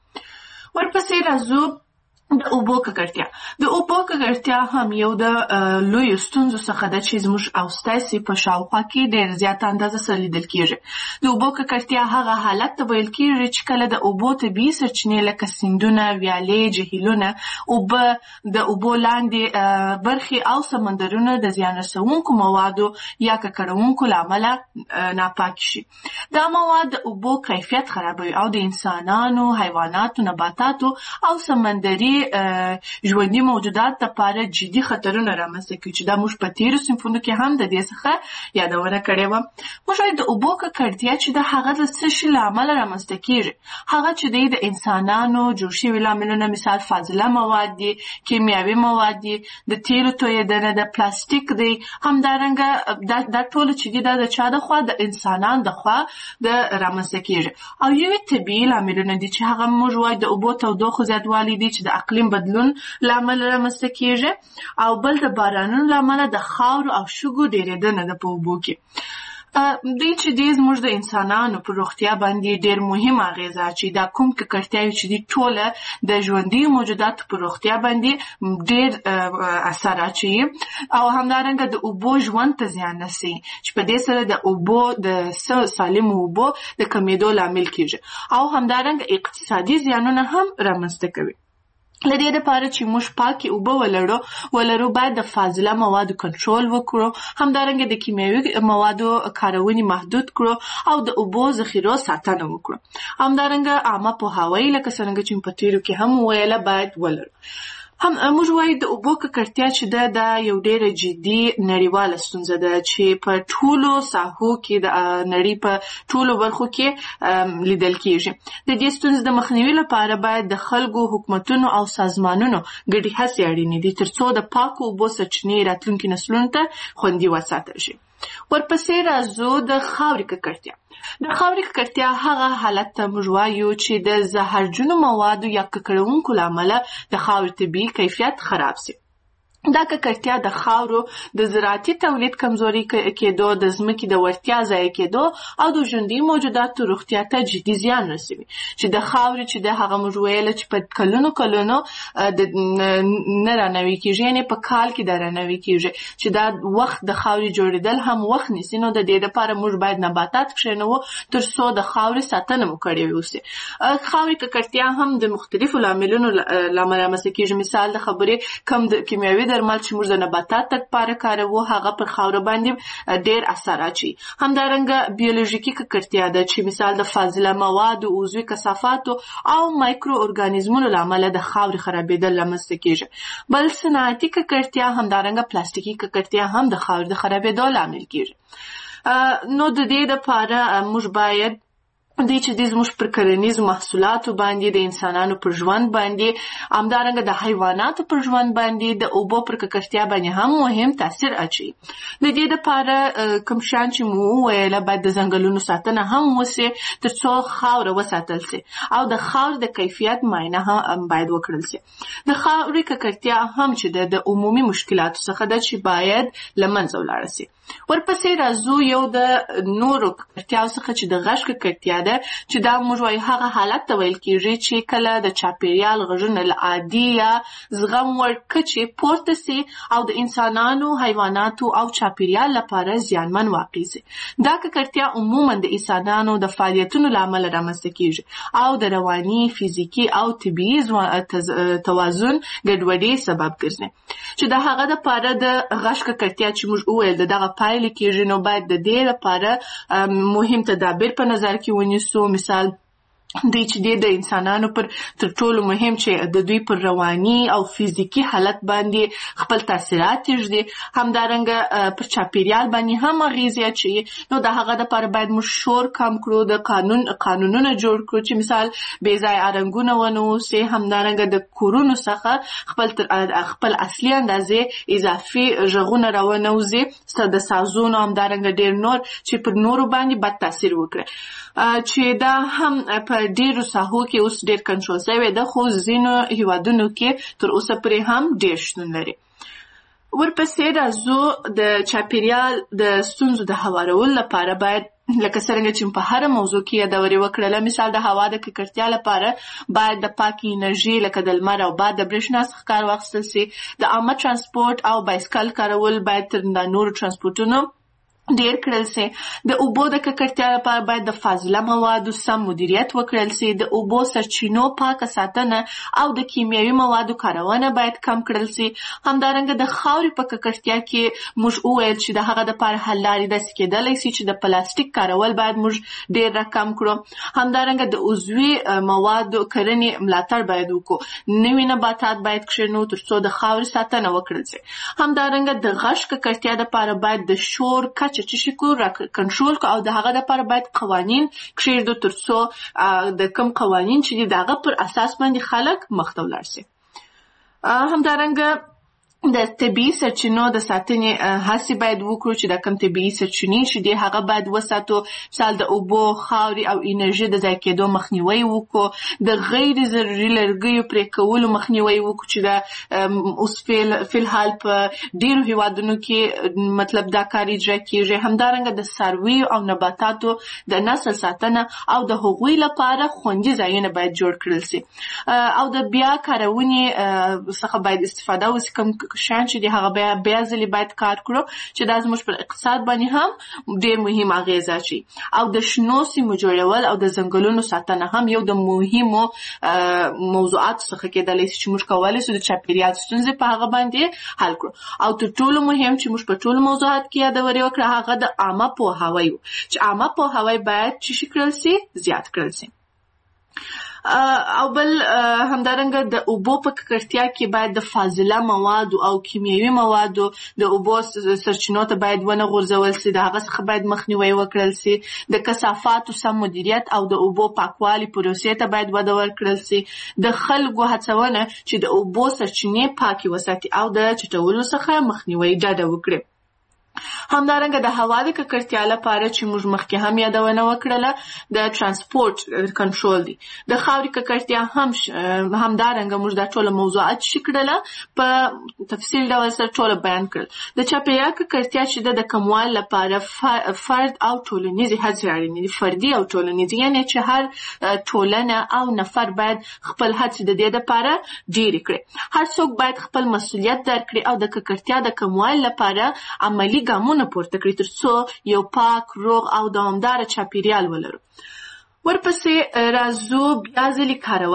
ورپسې راځو د اوبو ککړتیا. د اوبو ککړتیا هم یو د لویو ستونزو څخه ده چې زموږ او ستاسې په شاوخوا کې ډېر زیاته اندازه سره لیدل کېږي. د اوبو ککړتیا هغه حالت ته ویل کېږي چې کله د اوبو طبیعي سرچینې لکه سیندونه، ویالې، جهیلونه، اوبه د اوبو لاندې برخې او سمندرونه د زیان رسوونکو موادو یا ککړونکو له امله ناپاک شي. دا مواد د اوبو کیفیت خرابوي او د انسانانو، حیواناتو، نباتاتو او سمندري ژوندي موجودات لپاره جدي خطرونه رامنځته کوي چې دا موږ په تېرو صنفونو کې هم د دې څخه یادونه کړې وه. موږ وایو د اوبو ککړتیا چې د هغه د څه شي له امله رامنځته کېږي. هغه چې دی د انسانانو جوړ شوي لاملونه مثال فاضله مواد دي، کیمیاوي مواد دي، د تیلو تویېدنه ده، پلاستیک دی، همدارنګه دا ټوله چې دي دا د چا د خوا د انسانانو د خوا د رامنځته کېږي. او یوې طبیعي لاملونه دي چې هغه موږ وایو د اوبو تودوخو زیاتوالی دي چې د اقلیم بدلون له امله رامنځته کېږي، او بل د بارانونو له امله د خاورو او شګو ډېرېدنه ده په اوبو کې. دوی چې دی زموږ د انسانانو په روغتیا باندې ډېر مهم اغېزه اچوي. دا کوم ککړتیاوې چې دي ټوله د ژوندي موجوداتو په روغتیا باندې ډېر اثر اچوي او همدارنګه د اوبو ژوند ته زیان رسوي چې په دې سره د اوبو د سالمو اوبو د کمېدو لامل کېږي او همدارنګه اقتصادي زیانونه هم رامنځته کوي. له دې دپاره چې موږ پاکې اوبه ولرو ولرو باید د فاضله موادو کنټرول وکړو، همدارنګه د کیمیاوي موادو کارونې محدود کړو او د اوبو ذخیرو ساتنه وکړو. همدارنګه عامه پوهاوی لکه څرنګه چې په تېرو کې هم وویله باید ولرو. هم موږ وایو د اوبو ککړتیا چې ده دا یو ډېره جدي نړیواله ستونزه ده چې په ټولو ساحو کې د نړۍ په ټولو برخو کې لیدل کېږي. د دې ستونزې د مخنیوي لپاره باید د خلکو، حکومتونو او سازمانونو ګډې هڅې اړینې دي تر څو د پاکو اوبو سرچینې راتلونکي نسلونو ته خوندي وساتل شي. ورپسې راځو د خاورې ککړتیا. د خاورې ککړتیا هغه حالت ته موږ وایو چې د زهرجنو موادو یا ککړونکو له امله د خاورې طبیعي کیفیت خراب شي. دا ککړتیا د خاورو د زراعتي تولید کمزوري کېدو، د ځمکې د وړتیا ضایع کېدو او د ژوندي موجوداتو روغتیا ته جدي زیان رسوي. چې د خاورې چې د هغه موږ ویله چې په کلونو کلونو نه رانوي کېږي، یعنې په کال کې دا رانوي کېږي چې دا وخت د خاورې جوړېدل هم وخت نیسي. نو د دې لپاره موږ باید نباتات کښېنوو تر څو د خاورې ساتنه مو کړې اوسي. خاورې ککړتیا هم د مختلفو لاملونو له امله رامنځته کېږي. مثال د خبرې کم د کیمیاوي درمل چې موږ د نباتاتو لپاره کاروو هغه پر خاوره باندې ډېر اثر اچوي. همدارنګه بیولوژیکي ککړتیا ده چې مثال د فاضله موادو، عضوي کثافاتو او مایکرو ارګانیزمونو له امله د خاورې خرابېدل رامنځته کېږي. بل صنعتي ککړتیا همدارنګه پلاستیکي ککړتیا هم د خاورې د خرابېدو لامل کېږي. نو د دې لپاره موږ باید دی چې د زموږ پر کرنیزو محصولاتو باندې د انسانانو پر ژوند باندې همدارنګه د حیواناتو پر ژوند باندې د اوبو پر ککړتیا باندې هم مهم تاثیر اچوي. د دې دپاره کوم شیان چې مو وویله باید د ځنګلونو ساتنه هم وسي تر څو خاوره وساتل سي او د خاورې د کیفیت معاینه هم باید وکړل سي. د خاورې ککړتیا هم چې د عمومي مشکلاتو څخه ده چې باید له منځه ولاړه سي. ورپسې راځو یو د نورو ککړتیاو څخه چې د غږ ککړتیا ده چې دا موږ وایو هغه حالت ته ویل کېږي چې کله د چاپیریال غږونه له عادي یا زغم وړ کچې پورته سي او د انسانانو، حیواناتو او چاپیریال لپاره زیانمن واقع سي. دا ککړتیا عموما د انسانانو د فعالیتونو له امله رامنځته کېږي او د رواني، فزیکي او طبیعي توازن ګډوډۍ سبب ګرځي چې د هغه دپاره د غږ ککړتیا چې موږ وویل د دغه پایلې کېږي نو باید د دې لپاره مهم تدابیر په نظر کې ونیسو. مثال دوی چې دی د انسانانو پر تر ټولو مهم چې د دوی پر رواني او فزیکي حالت باندې خپل تاثیرات تږدي، همدارنګه پر چاپیریال باندې هم اغیزې اچوي. نو د هغه دپاره باید موږ شور کم کړو، د قانون قانونونه جوړ کړو چې مثال بې ځایه ارنګونه ونه اوسي، همدارنګه د کورونو څخه خپل تر خپل اصلي اندازې اضافي غږونه راونه وځي د سازونو، همدارنګه ډېر نور چې پر نورو باندې بد تاثیر وکړي چې دا هم په ډیرو ساحو کې اوس ډیر کنټرول شوی ده، خو ځینو هیوادونو کې تر اوسه پورې هم ډیر شتون لري. ورپسې راځو د چاپیریال د ستونزو د هوارولو لپاره باید لکه څرنګه چې په هره موضوع کې یادوري وکړله، مثال د هوا د ککړتیا لپاره باید د پاکې انرژي لکه د لمر او باد د برېښنا څخه کار واخیستل سي. د عامه ترانسپورټ او بایسکل کارول باید تر نورو ترانسپورټونو ډیر کړل سي. د اوبو د ککړتیا لپاره باید د فاضله موادو سم مدیریت وکړل سي. د اوبو سرچینو پاکه ساتنه او د کیمیاوي موادو کارونه باید کم کړل سي. همدارنګه د خاورې په ککړتیا کې موږ وویل چې د هغه دپاره حل لارې داسې کېدلی سي چې د پلاستیک کارول باید موږ ډیر راکم کړو. همدارنګه د عضوي موادو کرنې ملاتړ باید وکړو. نوي نباتات باید کښېنو تر څو د خاورې ساتنه وکړل سي. همدارنګه د غږ ککړتیا دپاره باید د شور کچه چې شي کو را کنټرول کو او د هغه لپاره باید قوانین کښېږدو تر څو د کوم قوانین چې دي د هغه پر اساس باندې خلک مخته ولاړ سي. همدارنګه د طبیعي سرچینو د ساتنې هڅې باید وکړو چې د کوم طبیعي سرچینې چې دي هغه باید وساتو. مثال د اوبو، خاورې او انرژي د ضایع کېدو مخنیوی وکړو. د غیر ضروري لرګیو پرې کولو مخنیوی وکړو چې د اوس فی الحال په ډیرو هیوادونو کې مطلب دا کار اجرا کېږي. همدارنګه د څارویو او نباتاتو د نسل ساتنه او د هغوی لپاره خوندي ځایونه باید جوړ کړل سي او د بیا کارونې څخه باید استفاده وسي. کوم شان چې دی هغه بیا بیا ځلې باید کار کړو چې دا زموږ پر اقتصاد باندې هم ډېر مهم اغیزه اچوي. او د شنو سیمو جوړول او د ځنګلونو ساتنه هم یو د مهمو موضوعاتو څخه کېدلی شي چې موږ کولی شو د چاپیریال ستونزې په هغه باندې حل کړو. او تر ټولو مهم چې موږ په ټولو موضوعات کې یادوري وکړه هغه د عامه پوهاوی و چې عامه پوهاوی باید چې شي کړل سي زیات کړل سي. او بل همدارنګه د اوبو په ککړتیا کې باید د فاضله موادو او کیمیاوي موادو د اوبو سرچینو ته باید ونه غورځول سي. د هغه څخه باید مخنیوی وکړل سي. د کثافاتو سم مدیریت او د اوبو پاکوالي پروسې ته باید وده ورکړل سي. د خلکو هڅونه چې د اوبو سرچینې پاکې وساتي او د چټولو څخه مخنیوی ډډه وکړي. همدارنګه د هوا د ککړتیا لپاره چې موږ مخکې هم یادونه وکړله د ترانسپورت کنټرول دی. د خاورې ککړتیا هم همدارنګه موږ دا ټوله موضوعات چې کړله په تفصیل ډول سره ټوله بیان کړل. د چاپیریال ککړتیا چې د کموالي لپاره فرد او ټولنیزې هڅې اړینې دي. فردي او ټولنیزې یعنې چې هر ټولنه او نفر باید خپل هڅې د دې لپاره ډېرې کړي. هر څوک باید خپل مسؤلیت درک کړي او د ککړتیا د کموالي لپاره عملي ګامونه پورته کړي تر څو یو پاک، روغ او دوامداره چاپیریال ولرو. ورپسې راځو بیا ځلې کارول.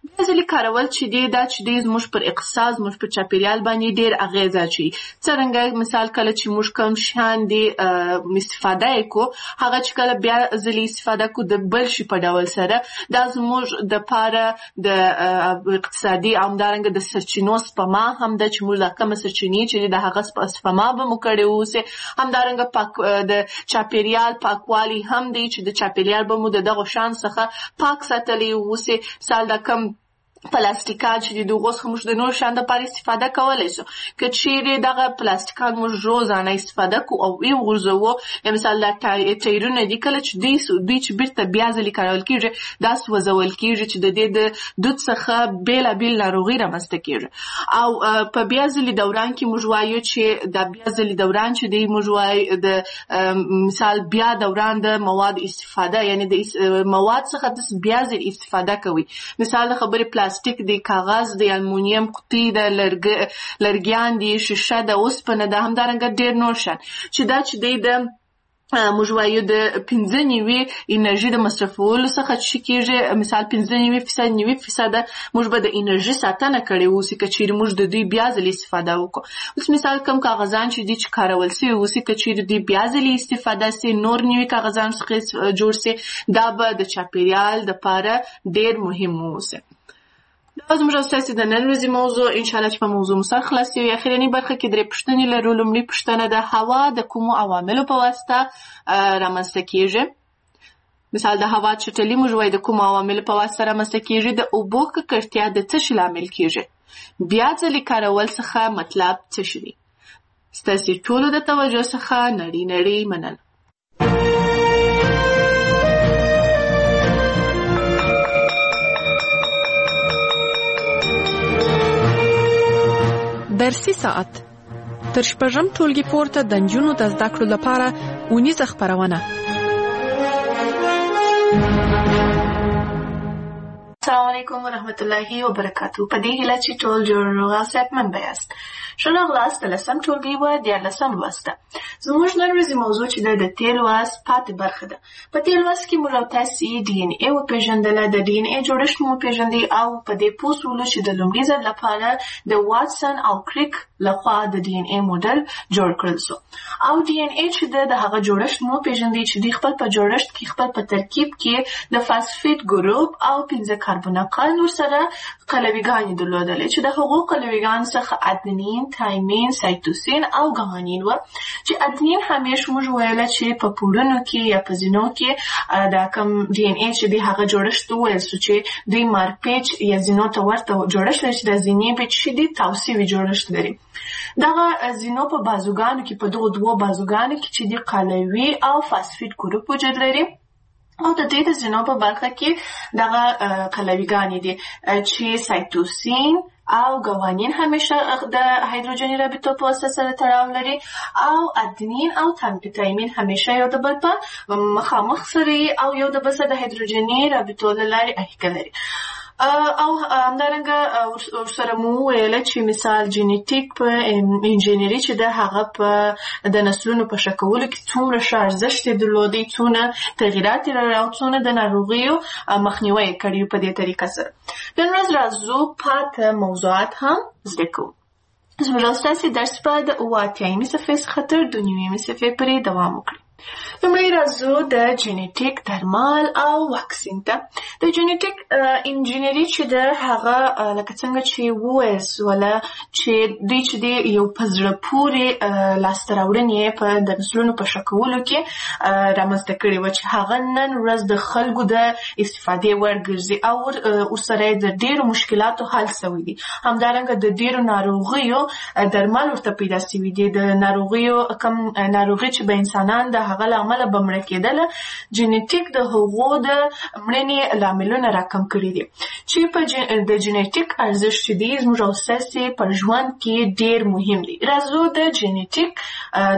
بیا ځلې کارول چې دی دا چې دی زموږ پر اقتصاد زموږ پر چاپیریال باندې ډېر اغېزه اچوي. څرنګه مثال کله چې موږ کوم شیان دی استفاده یې کو هغه چې کله بیا ځلې استفاده کو د بل شي په ډول سره دا زموږ د پاره د اقتصادي او همدارنګه د سرچینو سپما هم ده چې موږ دا کومه سرچینې چې د هغه سپما به مو کړې اوسې. همدارنګه پاک د چاپیریال پاکوالی هم دی چې د چاپیریال به مو د دغو شیانو څخه پاک ساتلی اوسې. مثال دا کم پلاستیکات چې د دغو څخه موږ د نورو شیانو دپاره استفاده کولی شو که چیرې دغه پلاستیکات موږ روزانه استفاده کو او ویې وغورځوو یا مثال دا ټایرونه دي کله چې دوی دوی چې بیرته بیا ځلې کارول کېږي دا سوځول کېږي چې د دې د دود څخه بېلابېل ناروغي رامنځته کېږي. او په بیا ځلې دوران کې موږ وایو چې دا بیا ځلې دوران چې دی موږ وایو د مثال بیا دوران د مواد استفاده یعنی د مواد څخه د بیا ځلې استفاده کوي. مثال خبرې پلاستیک پلاستیک دی، کاغذ دی، المونیم قطي ده، لرګیان دي، شیشه ده، اوسپنه ده، همدارنګه ډېر نور شیان چې دا چې دی د موږ وایو د پنځه نوي انرژي د مصرفولو څخه چې کېږي مثال پنځه نوي فیصد نوي فیصده موږ به د انرژي ساتنه کړې اوسي که چیرې موږ د دوی بیا ځلې استفاده وکړو. اوس مثال کم کاغذان چې دي چې کارول سوي اوسي که چیرې دوی بیا ځلې استفاده سي نور نوي کاغذان څخه جوړ سي دا به د چاپیریال دپاره ډېر مهم اوسي. دا زموږ او ستاسې د نن ورځې موضوع انشاءالله چې په موضوع مو سره خلاص یو. اخرنۍ برخه کې درې پوښتنې لرو. لومړۍ پوښتنه ده هوا د کومو عواملو په واسطه رامنځته کېږي؟ مثال د هوا چټلي موږ وایو د کومو عواملو په واسطه رامنځته کېږي. د اوبو ککړتیا د څه شي لامل کېږي؟ بیا ځلې کارول څخه مطلب څه شي دی؟ ستاسې ټولو د توجه څخه نړۍ نړۍ مننه. درسي ساعت تر شپږم ټولګي پورته د نجونو د زده کړو لپاره اونیزه خپرونه. السلام علیکم ورحمت الله وبرکاتو. په دې هیله چې ټول جوړ روغ او صحتمند یاست. ښه راغلاست د لسم ټولګي و دیارلسم لوست ده. زموږ نن ورځې موضوع چې ده د تېر لوست پاتې برخه ده. په تېر لوست کې موږ او تاسې ډي ان اې وپېژندله، د ډي ان اې جوړښت مو وپېژندی او په دې پوه سولو چې د لومړي ځل لپاره د واټسن او کریک لخوا د ډي ان اې موډل جوړ کړل سو. او ډي ان اې چې ده د هغه جوړښت مو وپېژندی چې دوی خپل په جوړښت کې خپل په ترکیب کې د فاسفیټ ګروپ او پنځه کاربونقل ورسره قلویګانې درلودلې چې د هغو قلویګانو څخه ادنین، تایمین، سایتوسین او ګوانین وه چې ادنین همیش موږ ویله چې په پوړونو کې یا په زینو کې دا کوم ډي ان اې چې دی هغه جوړښت وویل سو چې دوی مارپیچ یا زینو ته ورته جوړښت لري چې د زینې پیچ چې دی توسیوي جوړښت لري. دغه زینو په بازوګانو کې په دغو دوو بازوګانو کې چې دی قلوي او فاسفیټ ګروپ وجود لري او د دې د زینو په برخه کې دغه قلویګانې دي چې سایتوسین او ګوانین همیشه د هایدروجني رابطو په واسطه سره تړاو لري او ادنین او تایمین همیشه یو د بل په مخامخ سره او یو د بل سره د هایدروجني رابطو له لارې اړیکه لري. او همدارنګه ورسره مو ویله چې مثال جینیټیک په انجینري چې ده هغه په د نسلونو په ښه کولو کې څومره ښه ارزښت یې درلودی، څونه تغیرات یې لري او څونه د ناروغیو مخنیوی یې کړی په دې طریقه سره. نن ورځ راځو پاته موضوعات هم زده کوو. زموږ او ستاسې درس به د اووه اتیایمې صفحې څخه تر دوه نویمې صفحې پورې دوام وکړي. لومړی راځو د جینیټیک درمل او واکسین ته. د جینیټیک انجینري چې ده هغه لکه څنګه چې وویل سوله چې دوی چې دی یو په زړه پورې لاسته راوړنې په د نسلونو په ښه کولو کې رامنځته کړې وه چې هغه نن ورځ د خلکو د استفادې وړ ګرځي او ورسره یې د ډېرو مشکلاتو حل سوی دي. همدارنګه د ډېرو ناروغیو درمل ورته پیدا سوي دي. د ناروغیو کم ناروغي چې به انسانان د هغه له امله به مړه کېدله جینیټیک د هغو د مړینې لاملونه راکم کړي دي چې په د جینیټیک ارزښت چې دی زموږ او ستاسې په ژوند کې ډېر مهم دی. راځو د جینیټیک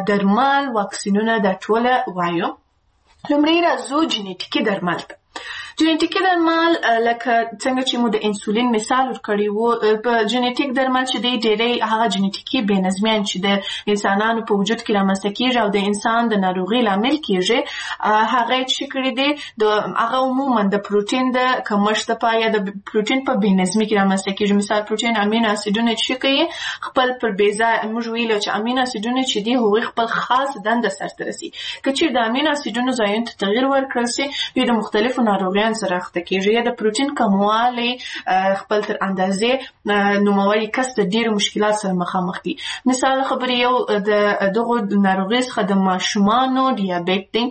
درمل واکسینونه دا ټوله وایو. لومړی راځو جینیټیکي درمل ته. جنیټیکي درمل لکه څنګه چې مو د انسولین مثال ورکړی وو، په جنیټیک درمل چې دی ډېری هغه جنیټیکي بې نظمیان چې د انسانانو په وجود کې رامنځته کېږي او د انسان د ناروغۍ لامل کېږي، هغه یې څه کړي دي، هغه عموما د پروټین د کمښت لپاره یا د پروټین په بې نظمي کې رامنځته کېږي. مثال پروټین امینو اسیدونه چې کوي خپل پر بې ځایه، موږ ویلو چې امینو اسیدونه چې دي هغوی خپل خاص دنده سرته رسي. که چېرې د امینو اسیدونو ځایونو ته تغیر ورکړل سي، دوی د مختلفو ناروغیانو سره اخته کېږي یا د پروټین کموالی خپل تر اندازې نوموړي کس د ډېرو مشکلات سره مخامخ دي. مثال خبرې یو د دغو ناروغیو څخه د ماشومانو ډیابیت دی،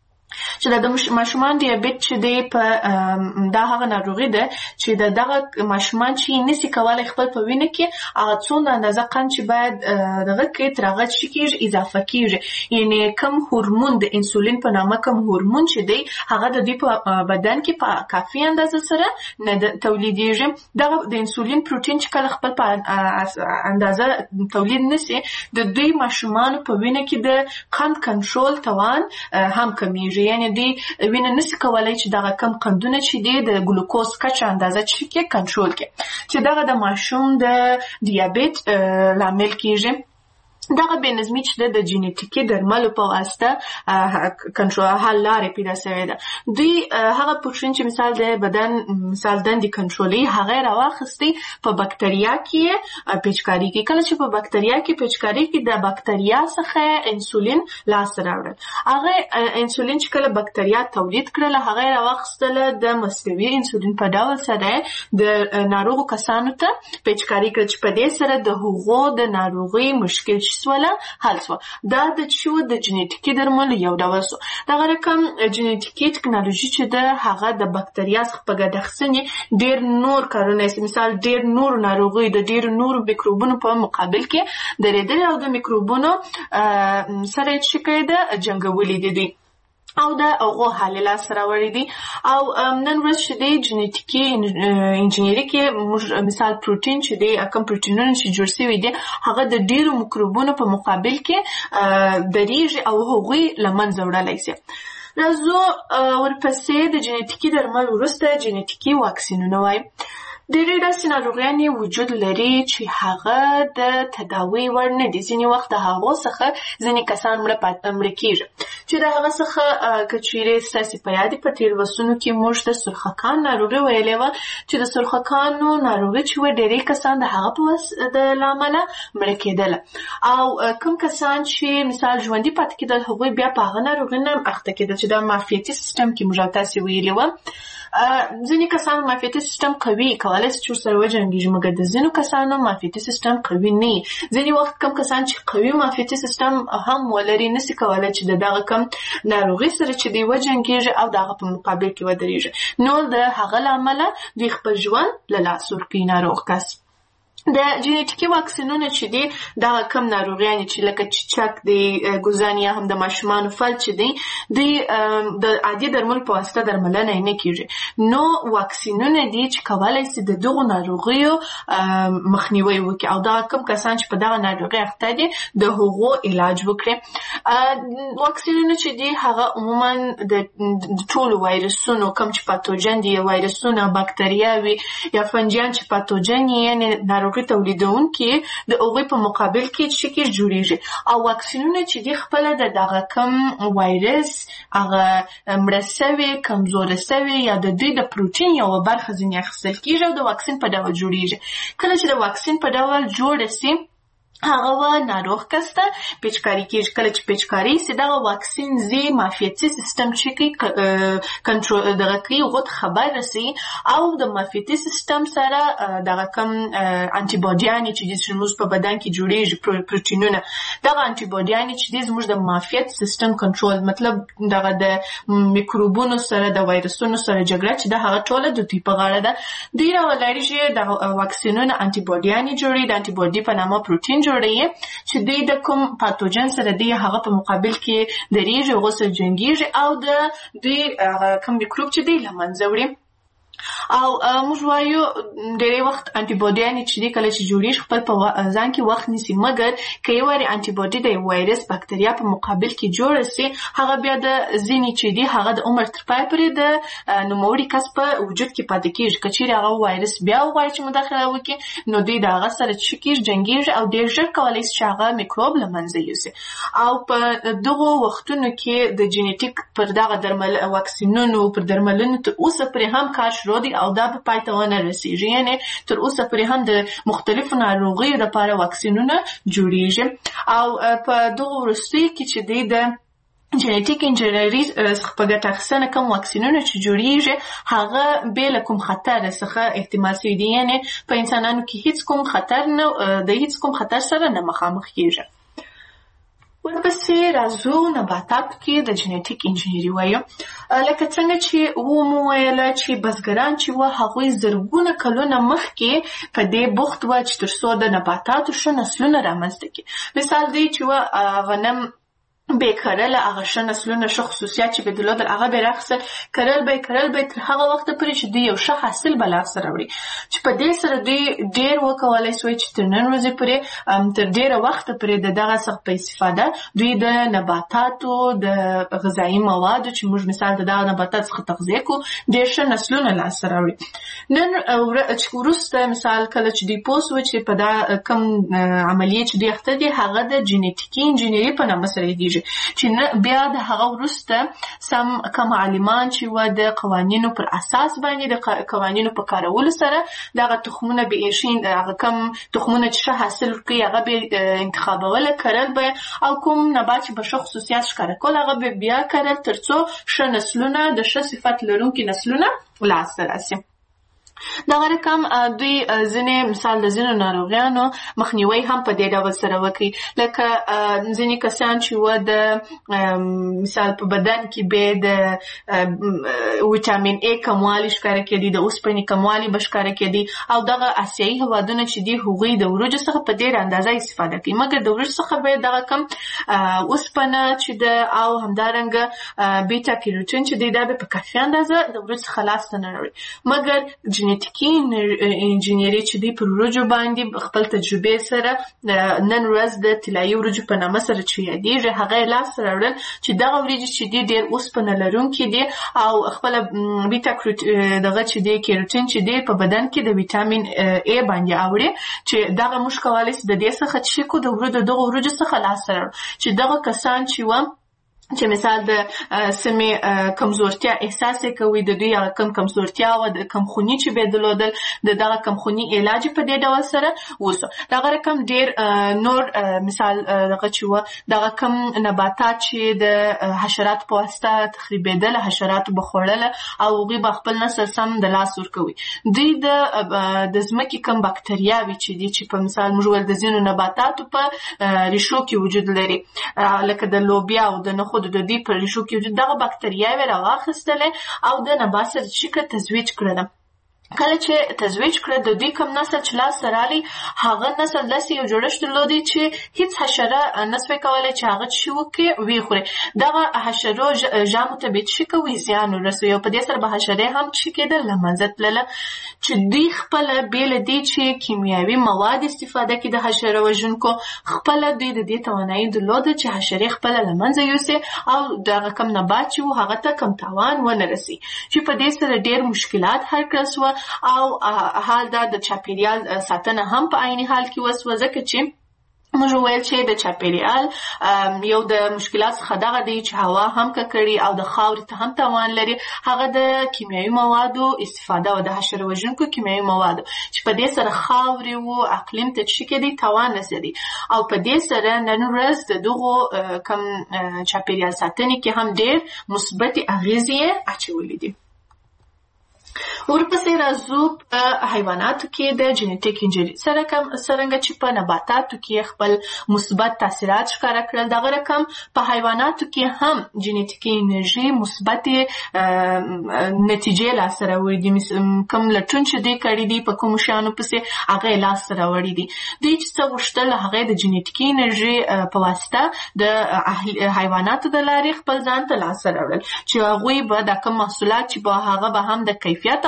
چې د ماشومان ډیابیت چې دی په دا هغه ناروغي ده چې د دغه ماشومان چې نسي کولای خپل په وینه کې هغه څومره اندازه قند چې باید دغه کې تر هغه څه کېږي اضافه کېږي، یعنې کم هورمون د انسولین په نامه کم هورمون چې دی هغه د دوی په بدن کې په کافي اندازه سره نه تولیدېږي. دغه د انسولین پروټین چې کله خپل په اندازه تولید نسي، د دوی ماشومانو په وینه کې د قند کنټرول توان هم کمیږي، یعنی دی وینه نسی کولای چې دغه کم قندونه چې دی د ګلوکوز کچه اندازه چې کې کنټرول کړي، چې دغه د ماشوم د ډیابیت لامل کېږي. دغه بې نظمي چې ده د جینیټیکي درملو په واسطه کنټرول حل لارې پیدا شوې ده. دوی هغه پروټین چې مثال د بدن مثال دندې کنټرولوي هغه یې راواخیستی په بکتریا کې پیچکاري کوي. کله چې په بکتریا کې پیچکاري کوي د بکتریا څخه انسولین لاسته راوړل، هغه انسولین چې کله بکتریا تولید کړله هغه یې راواخیستله د مصنوعي انسولین په ډول سره د ناروغو کسانو ته پیچکاري کړه چې په دې سره د هغو د ناروغۍ مشکل سوله حل سوه. دا د شو د جنیټیکي درملو یو ډول سو. دغه رقم جنیټیکي ټکنالوژي چې ده هغه د بکتریا څخه په ګډ اخیستنې ډېر نور کارونه یې، مثال ډېر نور ناروغۍ د ډېرو نورو میکروبونو په مقابل کې درېدلې او د میکروبونو سره یې څه کړی ده جنګولي دي دوی او د هغو حل لاسته راوړي دي. او نن ورځ چې دی جنیټیکي انجینري کې موږ مثال پروټین چې دی کوم پروټینونه چې جوړ شوي دي هغه د ډېرو میکروبونو په مقابل کې درېږي او هغوی له منځه وړلی شي. راځو ورپسې د جنیټیکي درمل وروسته جنیټیکي واکسینونه وایي. ډېرې داسې ناروغیانې وجود لري چې هغه د تداوۍ وړ نه دي. ځینې وخت د هغو څخه ځینې کسان مړه مړه کېږي، چې د هغه څخه که چیرې ستاسې په یاد په تېرو بحثونو کې موږ د سرخکان ناروغي ویلې وه چې د سرخکانو ناروغي چې وه ډېری کسان د هغه په له امله مړه کېدله، او کوم کسان چې مثال ژوندي پاتې کېدل هغوی بیا په هغه ناروغۍ نه اخته کېدل چې د معافیتي سیستم کې موږ تاسې ویلې وه. ځینې کسانو معافیتي سیستم قوي کولای شي چې ورسره وجنګېږي، مګر د ځینو کسانو معافیتي سیستم قوي نه وي. ځینې وخت کم کسان چې قوي معافیتي سیستم هم ولري نسي کولای چې د دغه کم ناروغۍ سره چې دی وجنګېږي او د هغه په مقابل کې ودرېږي، نو د هغه له امله دوی خپل ژوند له لاسه ورکوي ناروغ کس. د جنیټیکي واکسینونه چې دي دغه کم ناروغیانې چې لکه چیچک دی، ګوزن یا هم د ماشومانو فلج چې دی دوی د عادي درملو په واسطه درملنه یې نه کېږي، نو واکسینونه دي چې کولی شي د دغو ناروغیو مخنیوی وکړي او دغه کم کسان چې په دغه ناروغۍ اخته دي د هغو علاج وکړي. واکسینونه چې دي هغه عموما د ټولو وایرسونو کم چې پاتوجن دي، وایرسونه باکتریاوي یا فنجیان چې پاتوجن یعنې ناروغ تولیدونکي د هغوی په مقابل کې چې کې جوړیږي، او واکسینونه چې دی خپله د دغه کم وایرس هغه مړه سوی کمزوره سوی یا د دوی د پروټین یوه برخه ځینې اخیستل کېږي او د واکسین په ډول جوړیږي. کله چې د واکسین په ډول جوړه سي هغه و ناروغ کس ته پیچکاري کېږي. کله چې پیچکاري سي دغه واکسین زی معافیتي سیستم چې کوي کنټرول دغه کوي هغو ته خبر رسوي او د معافیتي سیستم سره دغه کم انټي باډیانې چې دي چې زموږ په بدن کې جوړېږي پروټینونه، دغه انټي باډیانې چې دي زموږ د معافیت سیستم کنټرول مطلب دغه د میکروبونو سره د وایرسونو سره جګړه چې د هغه ټوله د دوی په غاړه ده. دوی راولري چې دغه واکسینونه انټي باډیانې جوړوي، د انټي باډي په نامه پروټین جوړوي چې دوی د کوم پاتوجن سره دی هغه په مقابل کې درېږي، هغو سره جنګېږي او د دوی کوم میکروب چې دی له منځه وړي. او موږ وایو ډېری وخت انټي باډیانې چې دي کله چې جوړېږي خپل په ځان کې وخت نیسي، مګر که یو وارې انټي باډي د وایرس بکتریا په مقابل کې جوړه سي، هغه بیا د ځینې چې دي هغه د عمر تر پای پورې د نوموړي کس په وجود کې پاتې کېږي. که چیرې هغه وایرس بیا وغواړي چې مداخله وکړي، نو دوی د هغه سره څه کېږي، جنګېږي او ډېر ژر کولی شي چې هغه میکروب له منځه یوسي. او په دغو وختونو کې د جینیټیک پر دغه درمل واکسینونو پر درملنو تر اوسه پورې هم کار شروع دی او دا به پای ته ونه رسېږي. یعنې تر اوسه پورې هم د مختلفو ناروغیو لپاره واکسینونه جوړېږي. او په دغو وروستیو کې چې دی د جنیټیک انجینري څخه په ګټه اخیستنه کوم واکسینونه چې جوړېږي هغه بې له کوم خطر څخه احتمال شوي دي، یعنې په انسانانو کې هیڅ کوم خطر نه د هیڅ کوم خطر سره نه مخامخ کېږي. ورپسې راځو نباتاتو کې د جنیټیک انجینري وایو. لکه څنګه چې ومو ویله چې بزګران چې وه هغوی زرګونه کلونه مخکې په دې بوخت وه چې تر څو د نباتاتو ښه نسلونه رامنځته کړي. مثال دی چې وه غنم به کرل هغه ښه نسلونه ښه خصوصیات چې به درلودل هغه به یې راخیستل، کرل به یې کرل به یې تر هغه وخته پورې چې دوی یو ښه حاصل به لاسته راوړي، چې په دې سره دوی ډېر وکولی سوی چې تر نن ورځې پورې تر ډېره وخته پورې د دغه څخه په استفاده دوی د نباتاتو د غذایي موادو چې موږ مثال د دغه نباتاتو څخه تغذیه کوو ډېر ښه نسلونه لاسته راوړي. نن چې وروسته مثال کله چې دوی پوه سوه چې په دا کوم عملیې چې دوی اخته دي هغه د جینیټیکي انجینري په نامه سره یادېږي، چې بیا د هغه وروسته سم کوم عالمان چې وه د قوانینو پر اساس باندې د قوانینو په کارولو سره دغه تخمونه به ایښي، هغه کوم تخمونه چې ښه حاصل ورکوي هغه به انتخابوله، کرل به او کوم نبات چې به ښه خصوصیات ښکاره کول هغه به بیا کرل تر څو ښه نسلونه د ښه صفت لرونکي نسلونه لاسته راسي. دغه رقم دوی ځینې مثال د ځینو ناروغیانو مخنیوي هم په دې ډول سره وکړي، لکه ځینې کسان چې وه د مثال په بدن کې به د ویټامین ای کموالی ښکاره کېدي، د اوسپنې کموالی به ښکاره کېدي او دغه اسیایي هېوادونه چې دي هغوی د وریجو څخه په ډېره اندازه استفاده کوي، مګر د وریجو څخه به دغه کم اوسپنه چې ده او همدارنګه بیټا کیروټین چې دی دا به په کافي اندازه د وریجو څخه لاسته نه راوړي. مګر جنیټیکي انجینري چې دی پر وریجو باندې خپل تجربې سره نن ورځ د طلایي وریجو په نامه سره چې یادېږي هغه یې لاسته راوړل چې دغه وریجې چې دي ډېر اوسپنه لرونکي دي او خپله بیټا دغه چې دی کیروټین چې دی په بدن کې د ویټامین ای باندې اوري، چې دغه موږ کولی شو د دې څخه چې کو د وریجو دغه وریجو څخه لاسته راوړو، چې دغه کسان چې وه چې مثال د سمې کمزورتیا احساس کوي، د دوی هغه کم کمزورتیا او د کمخوني چې به درلودل د دغه کمخوني علاج په دې ډول سره وسو. دغه رقم ډېر نور مثال دغه چې وه دغه کم نباتات چې د حشراتو په واسطه تخریبېدل، حشراتو به خوړله او هغوی به خپل نسل سم د لاس ورکوي. دوی د د ځمکې کم بکتریاوې چې دي چې په مثال موږ ویل د ځینو نباتاتو په ریښو کې وجود لري، لکه د لوبیا او د نخود د دې په ریښو کې دغه بکتریاوې راواخیستلې او د نبات سره چې که تزویج کړله. کله چې تزویج کړه د دوی کوم نسل چې لاسته راغلی هغه نسل داسې یو جوړښت درلودی چې هیڅ حشره نسوی کولی چې هغه څه وکړي ویې خوري. دغه حشرو ژامو ته به یې څه کوي زیان ورسوي او په دې سره به حشرې هم څه کېدل له منځه تلله، چې دوی خپله بې له دې چې کیمیاوي مواد استفاده کړي د حشره وژونکو خپله دوی د دې توانایي درلوده چې حشرې خپله له منځه یوسي او دغه کوم نبات چې و هغه ته کوم تاوان ونه رسي، چې په دې سره ډېر مشکلات حل کړل سوه او حال دا د چاپیریال ساتنه هم په عیني حال کې وسوه، ځکه چې موږ ویل چې د چاپیریال یو د مشکلات څخه دغه دی چې هوا هم ککړي او د خاورې ته هم تاوان لري، هغه د کیمیاوي موادو استفاده او د حشره وژونکو کیمیاوي موادو چې په دې سره خاورې و اقلیم ته څه کېدی تاوان رسېدی او په دې سره نن ورځ د دغو کم چاپیریال ساتنې کې هم ډېر مثبتې اغېزې اچولې دي. ورپسې راځو په حیواناتو کې د جنیټیک انجینري څرنګه چې په نباتاتو کې خپل مثبت تاثیرات ښکاره کړل، دغه رقم په حیواناتو کې هم جنیټیکي انرژي مثبتې نتیجې لاسته راوړي دي. کوم لټون چې دوی کړي دي په کومو شیانو پسې هغه یې لاسته راوړي دي. دوی چې څه غوښتل هغه د جنیټیکي انرژي په واسطه د حیواناتو د لارې خپل ځان ته لاسته راوړل، چې هغوی به دا کوم محصولات چې به هغه به هم د کیفیت او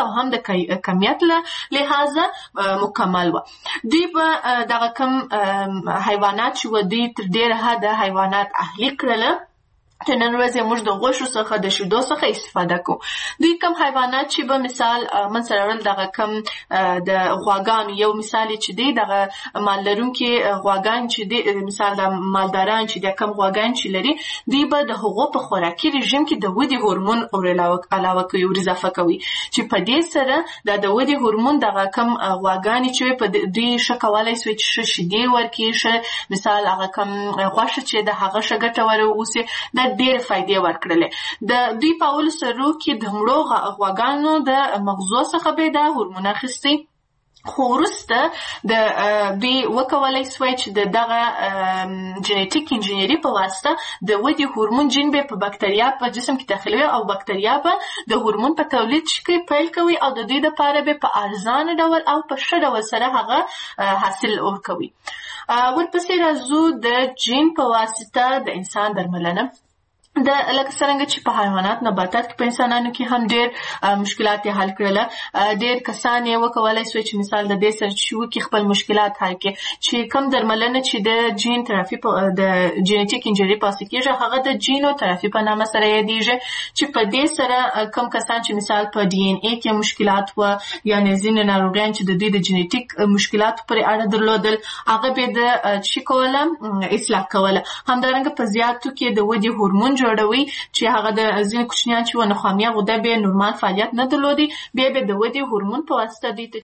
او هم د کمیت له لحاظه مکمل و. دوی به دغه کم حیوانات چې و دوی تر ډېره حده حیوانات اهلي کړله چې نن ورځ موږ د غوښو څخه د شیدو څخه استفاده کوو. دوی کم حیوانات چې به مثال من سره ورل دغه کم د غواګانو یو مثال چې دی دغه مال لرونکي غواګان چې دی مثال د مالداران چې د کم غواګان چې لري دوی به د هغو په خوراکي رژیم کې د ودې هورمون او علاوه کوي او اضافه کوي چې په دې سره د د ودې هورمون دغه کم غواګانې چې په دوی ښه کولی سوی چې ښه شیدې ورکړي ښه مثال هغه کم غوښه چې د هغه ښه ګټوره اوسي د ډېرې فایدې ورکړلې. د دوی په اولو سرو کې د مړو غواګانو د مغزو څخه به دا هورمون اخیستی خو وروسته د دوی وکولی سوی چې د دغه جنیټیک انجینري په واسطه د ودې هورمون جین به په بکتریا په جسم کې داخلوي او بکتریا به د هورمون په تولید کې پیل کوي او د دوی لپاره به په ارزانه ډول او په ښه ډول سره هغه حاصل ورکوي. ورپسې راځو د جین په واسطه د انسان درملنه. د لکه څنګه چې په حیوانات نباتات کې په انسانانو کې هم ډېر مشکلات یې حل کړله. ډېر کسان یې وکولی سوی چې مثال د دې سره چې وکړي خپل مشکلات حل کړي چې کم درملنه چې د جین ترافي د جینیټیک انجینري په واسطه کېږي هغه د جینو ترافي په نامه سره یادېږي چې په دې سره کم کسان چې مثال په ډي ان اې کې مشکلات و یعنې ځینې ناروغیان چې د دوی د جینیټیک مشکلاتو پورې اړه درلودل هغه به د چې کوله اصلاح کوله. همدارنګه په زیاتو کې د ودې هورمون جوړوي چې هغه د ځینې کوچنیان چې و نخامیه غده به نورمال فعالیت نه درلودي بیا به د ودې هورمون په واسطه دوی ته